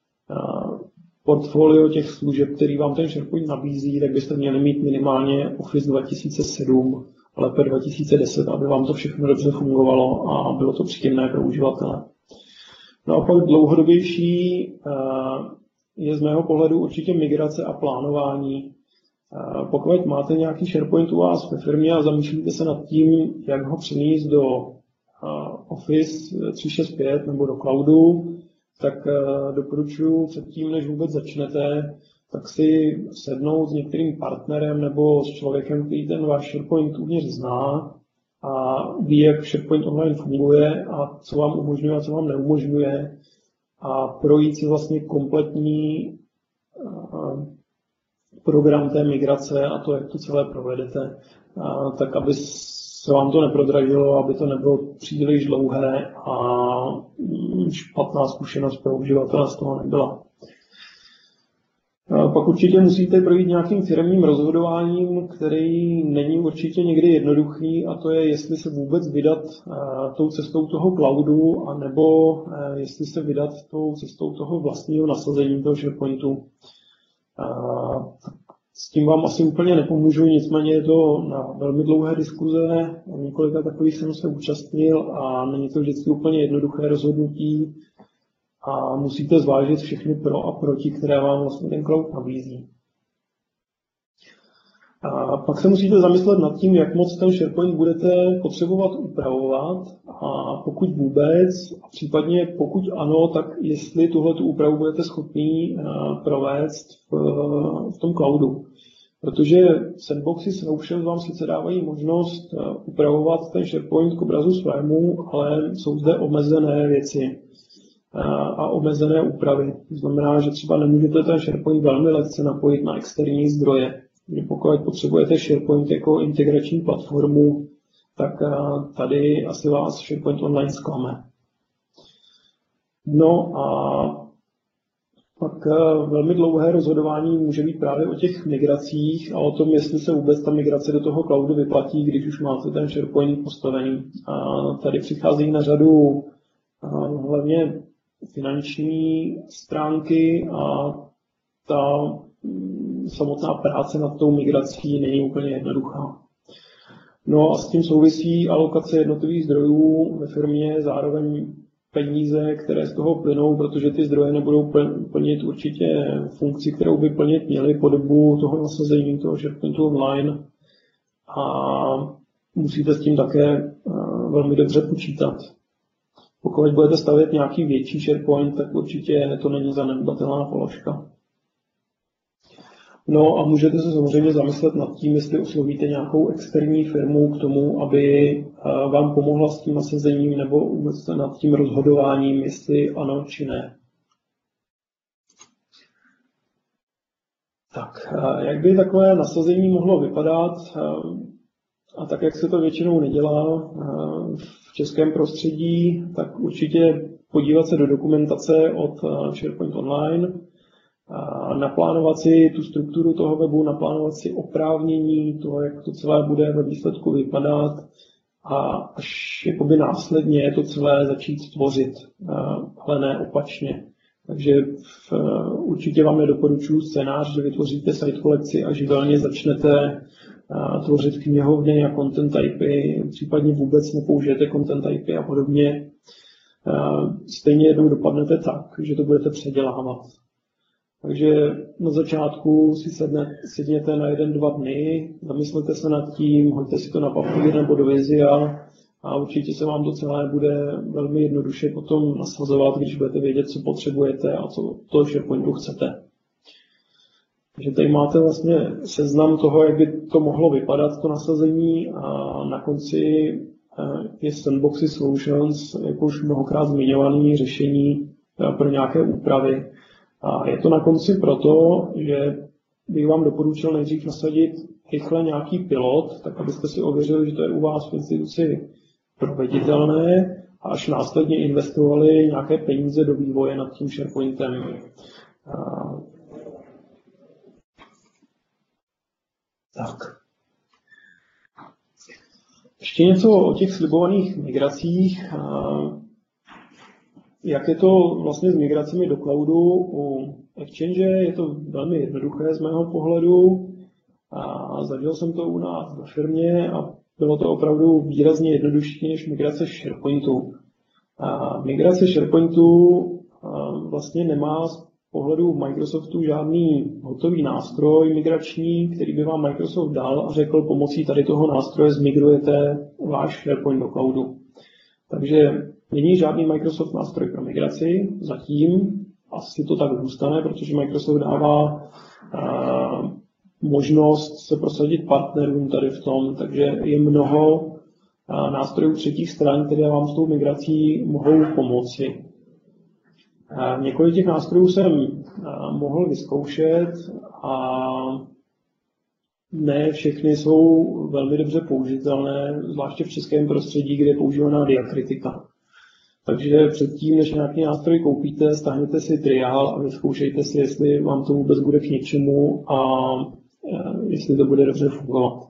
portfolio těch služeb, který vám ten SharePoint nabízí, tak byste měli mít minimálně Office dva tisíce sedm, lépe dva tisíce deset, aby vám to všechno dobře fungovalo a bylo to příjemné pro uživatele. Naopak dlouhodobější je z mého pohledu určitě migrace a plánování. Pokud máte nějaký SharePoint u vás ve firmě a zamýšlíte se nad tím, jak ho přenést do Office tři šest pět nebo do cloudu, tak doporučuji předtím, než vůbec začnete, tak si sednout s některým partnerem nebo s člověkem, který ten váš SharePoint uvnitř zná a ví, jak SharePoint online funguje a co vám umožňuje a co vám neumožňuje, a projít si vlastně kompletní program té migrace a to, jak to celé provedete, tak aby se vám to neprodražilo, aby to nebylo příliš dlouhé a špatná zkušenost pro uživatele z toho nebyla. Pak určitě musíte projít nějakým firemním rozhodováním, který není určitě někdy jednoduchý, a to je, jestli se vůbec vydat tou cestou toho cloudu, anebo jestli se vydat tou cestou toho vlastního nasazení toho SharePointu. S tím vám asi úplně nepomůžu, nicméně je to na velmi dlouhé diskuze, několika takových jsem se účastnil a není to vždycky úplně jednoduché rozhodnutí a musíte zvážit všechny pro a proti, které vám vlastně ten cloud nabízí. A pak se musíte zamyslet nad tím, jak moc ten SharePoint budete potřebovat upravovat a pokud vůbec, a případně pokud ano, tak jestli tuhletu úpravu budete schopni provést v, v tom cloudu. Protože sandboxy s Notion vám sice dávají možnost upravovat ten SharePoint k obrazu svému, ale jsou zde omezené věci a omezené úpravy. To znamená, že třeba nemůžete ten SharePoint velmi lehce napojit na externí zdroje. Pokud potřebujete SharePoint jako integrační platformu, tak tady asi vás SharePoint Online zklame. No a pak velmi dlouhé rozhodování může být právě o těch migracích a o tom, jestli se vůbec ta migrace do toho cloudu vyplatí, když už máte ten SharePoint postavený. A tady přichází na řadu hlavně finanční stránky a ta samotná práce nad tou migrací není úplně jednoduchá. No a s tím souvisí alokace jednotlivých zdrojů ve firmě, zároveň peníze, které z toho plynou, protože ty zdroje nebudou plnit určitě funkci, kterou by plnit měly po dobu toho nasazení toho SharePointu online. A musíte s tím také velmi dobře počítat. Pokud budete stavět nějaký větší SharePoint, tak určitě to není zanedbatelná položka. No a můžete se samozřejmě zamyslet nad tím, jestli oslovíte nějakou externí firmu k tomu, aby vám pomohla s tím nasazením nebo vůbec nad tím rozhodováním, jestli ano či ne. Tak, jak by takové nasazení mohlo vypadat a tak, jak se to většinou nedělá v českém prostředí, tak určitě podívat se do dokumentace od SharePoint Online, naplánovat si tu strukturu toho webu, naplánovat si oprávnění toho, jak to celé bude ve výsledku vypadat a až jakoby následně to celé začít tvořit, ale ne opačně. Takže v, určitě vám nedoporučuji scénář, že vytvoříte site kolekci a živelně začnete tvořit knihovny a content typy, případně vůbec nepoužijete content typy a podobně. Stejně jednou dopadnete tak, že to budete předělávat. Takže na začátku si sedne, sedněte na jeden, dva dny, zamyslete se nad tím, hoďte si to na papír nebo do Vizia a určitě se vám to celé bude velmi jednoduše potom nasazovat, když budete vědět, co potřebujete a co to SharePointu chcete. Takže tady máte vlastně seznam toho, jak by to mohlo vypadat, to nasazení, a na konci je Sandboxy Solutions, jako už mnohokrát zmiňované řešení pro nějaké úpravy. A je to na konci proto, že bych vám doporučil nejdřív nasadit rychle nějaký pilot, tak abyste si ověřili, že to je u vás v instituci proveditelné a až následně investovali nějaké peníze do vývoje nad tím SharePointem. Tak. Ještě něco o těch slibovaných migracích. Jak je to vlastně s migracemi do cloudu u Exchange? Je to velmi jednoduché z mého pohledu. A zažil jsem to u nás ve firmě a bylo to opravdu výrazně jednodušší než migrace SharePointu. A migrace SharePointu vlastně nemá z pohledu Microsoftu žádný hotový nástroj migrační, který by vám Microsoft dal a řekl, pomocí tady toho nástroje zmigrujete váš SharePoint do cloudu. Takže není žádný Microsoft nástroj pro migraci, zatím asi to tak zůstane, protože Microsoft dává uh, možnost se prosadit partnerům tady v tom, takže je mnoho uh, nástrojů třetích stran, které vám s tou migrací mohou pomoci. Uh, několik těch nástrojů jsem uh, mohl vyzkoušet a ne všechny jsou velmi dobře použitelné, zvláště v českém prostředí, kde je používaná diakritika. Takže předtím, než nějaký nástroj koupíte, stáhněte si triál a vyzkoušejte si, jestli vám to vůbec bude k něčemu a jestli to bude dobře fungovat.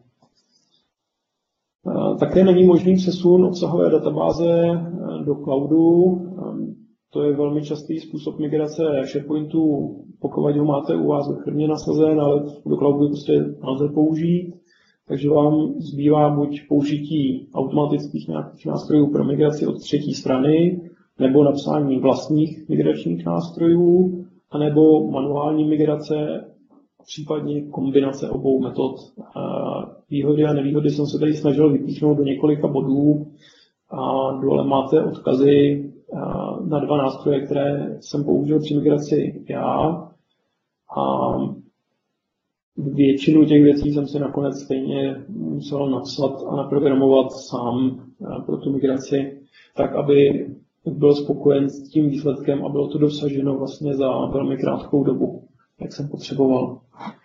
Také není možný přesun obsahové databáze do cloudu. To je velmi častý způsob migrace SharePointu, pokud ho máte u vás ve firmě nasazen, ale do cloudu prostě nelze použít. Takže vám zbývá buď použití automatických nějakých nástrojů pro migraci od třetí strany, nebo napsání vlastních migračních nástrojů, anebo manuální migrace, případně kombinace obou metod. Výhody a nevýhody jsem se tady snažil vypíchnout do několika bodů. A dole máte odkazy na dva nástroje, které jsem použil při migraci já. A většinu těch věcí jsem si nakonec stejně musel napsat a naprogramovat sám pro tu migraci, tak aby byl spokojen s tím výsledkem a bylo to dosaženo vlastně za velmi krátkou dobu, jak jsem potřeboval.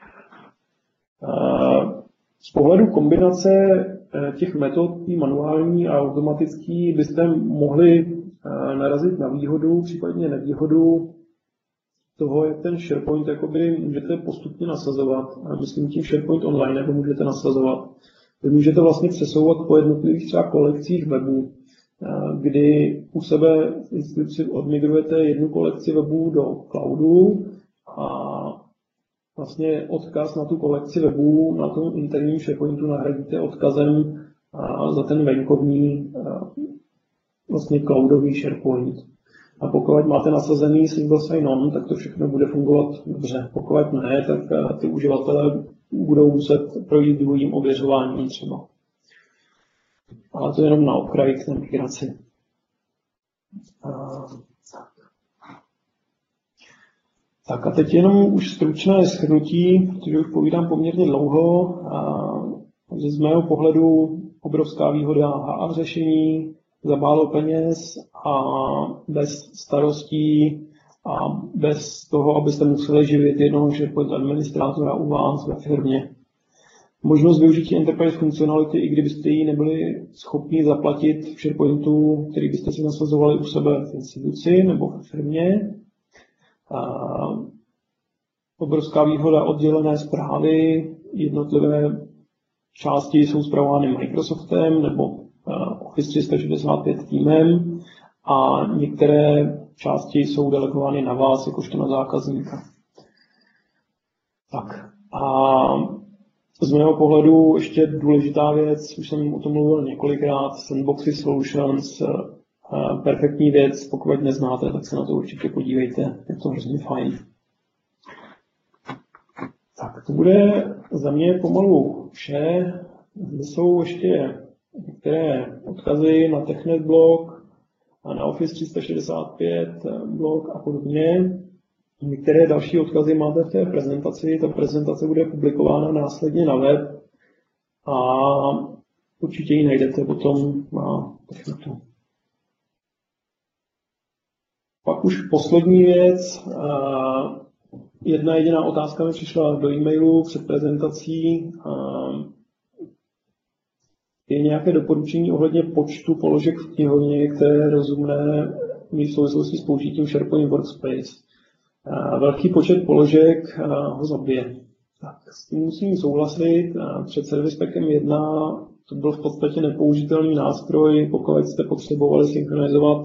Z pohledu kombinace těch metod, manuální a automatický, byste mohli narazit na výhodu, případně nevýhodu toho, jak ten SharePoint jakoby můžete postupně nasazovat. Myslím tím SharePoint online, nebo můžete nasazovat. Vy můžete vlastně přesouvat po jednotlivých třeba kolekcích webů, kdy u sebe v instituci odmigrujete jednu kolekci webů do cloudu a vlastně odkaz na tu kolekci webů na tom interním SharePointu nahradíte odkazem za ten venkovní vlastně cloudový SharePoint. A pokud máte nasazený single sign-on, tak to všechno bude fungovat dobře. Pokud ne, tak ty uživatelé budou muset projít dvojím ověřováním třeba. Ale to je jenom na okraji k té migraci. Tak a teď jenom už stručné shrnutí, protože už povídám poměrně dlouho. Takže z mého pohledu obrovská výhoda H R řešení, za málo peněz a bez starostí a bez toho, abyste museli živit jednoho SharePoint administrátora u vás ve firmě. Možnost využití enterprise funkcionality, i kdybyste ji nebyli schopni zaplatit v SharePointu, který byste si nasazovali u sebe v instituci nebo v firmě. A obrovská výhoda oddělené zprávy, jednotlivé části jsou spravovány Microsoftem nebo Office tři sta šedesát pět týmem a některé části jsou delegovány na vás, jakožto na zákazníka. Tak a z mého pohledu ještě důležitá věc, už jsem o tom mluvil několikrát, Sandboxy Solutions, perfektní věc, pokud neznáte, tak se na to určitě podívejte, je to hrozně fajn. Tak to bude za mě pomalu vše. Zde jsou ještě některé odkazy na TechNet blog, na Office tři sta šedesát pět blog a podobně. Některé další odkazy máte v té prezentaci. Ta prezentace bude publikována následně na web a určitě ji najdete potom na TechNetu. Pak už poslední věc. Jedna jediná otázka mi přišla do e-mailu před prezentací. Je nějaké doporučení ohledně počtu položek v knihovně, které je rozumné mít v souvislosti s použitím SharePoint Workspace? Velký počet položek ho zabije. Tak s tím musím souhlasit. Před Service Packem jedna to byl v podstatě nepoužitelný nástroj, pokud jste potřebovali synchronizovat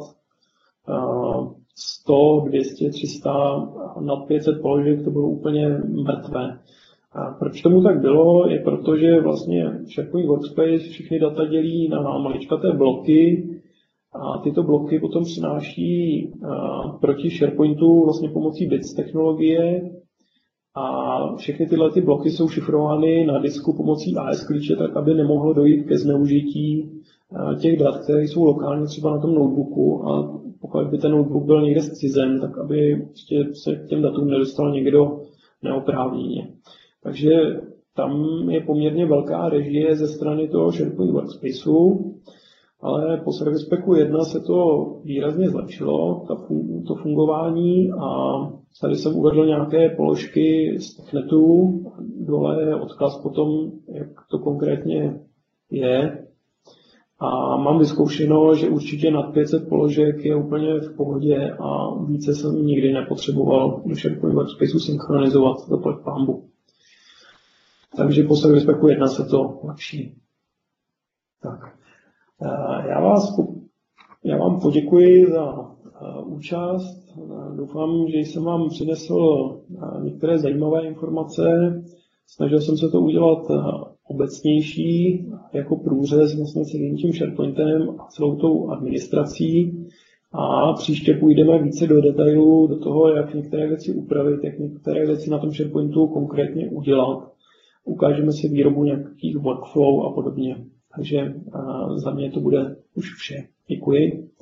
sto, dvě stě, tři sta, nad pět set položek, to bylo úplně mrtvé. A proč tomu tak bylo, je proto, že vlastně SharePoint Workspace všechny data dělí na maličkaté bloky a tyto bloky potom přináší proti SharePointu vlastně pomocí bits technologie a všechny tyhle ty bloky jsou šifrovány na disku pomocí A E S klíče, tak aby nemohlo dojít ke zneužití těch dat, které jsou lokálně třeba na tom notebooku a pokud by ten notebook byl někde zcizen, tak aby se k těm datům nedostal někdo neoprávněně. Takže tam je poměrně velká režie ze strany toho SharePoint Workspaceu, ale po Service Packu jedna se to výrazně zlepšilo, to fungování, a tady jsem uvedl nějaké položky z TechNetu, dole je odkaz potom, jak to konkrétně je. A mám vyzkoušeno, že určitě nad pět set položek je úplně v pohodě a více jsem nikdy nepotřeboval do SharePoint Workspaceu synchronizovat, to pod pambu. Takže po ServicePacku jedna se to lepší. Tak. Já, vás, já vám poděkuji za účast. Doufám, že jsem vám přinesl některé zajímavé informace. Snažil jsem se to udělat obecnější, jako průřez vlastně celým tím SharePointem a celou tou administrací. A příště půjdeme více do detailů, do toho, jak některé věci upravit, jak některé věci na tom SharePointu konkrétně udělat. Ukážeme si výrobu nějakých workflow a podobně. Takže za mě to bude už vše. Děkuji.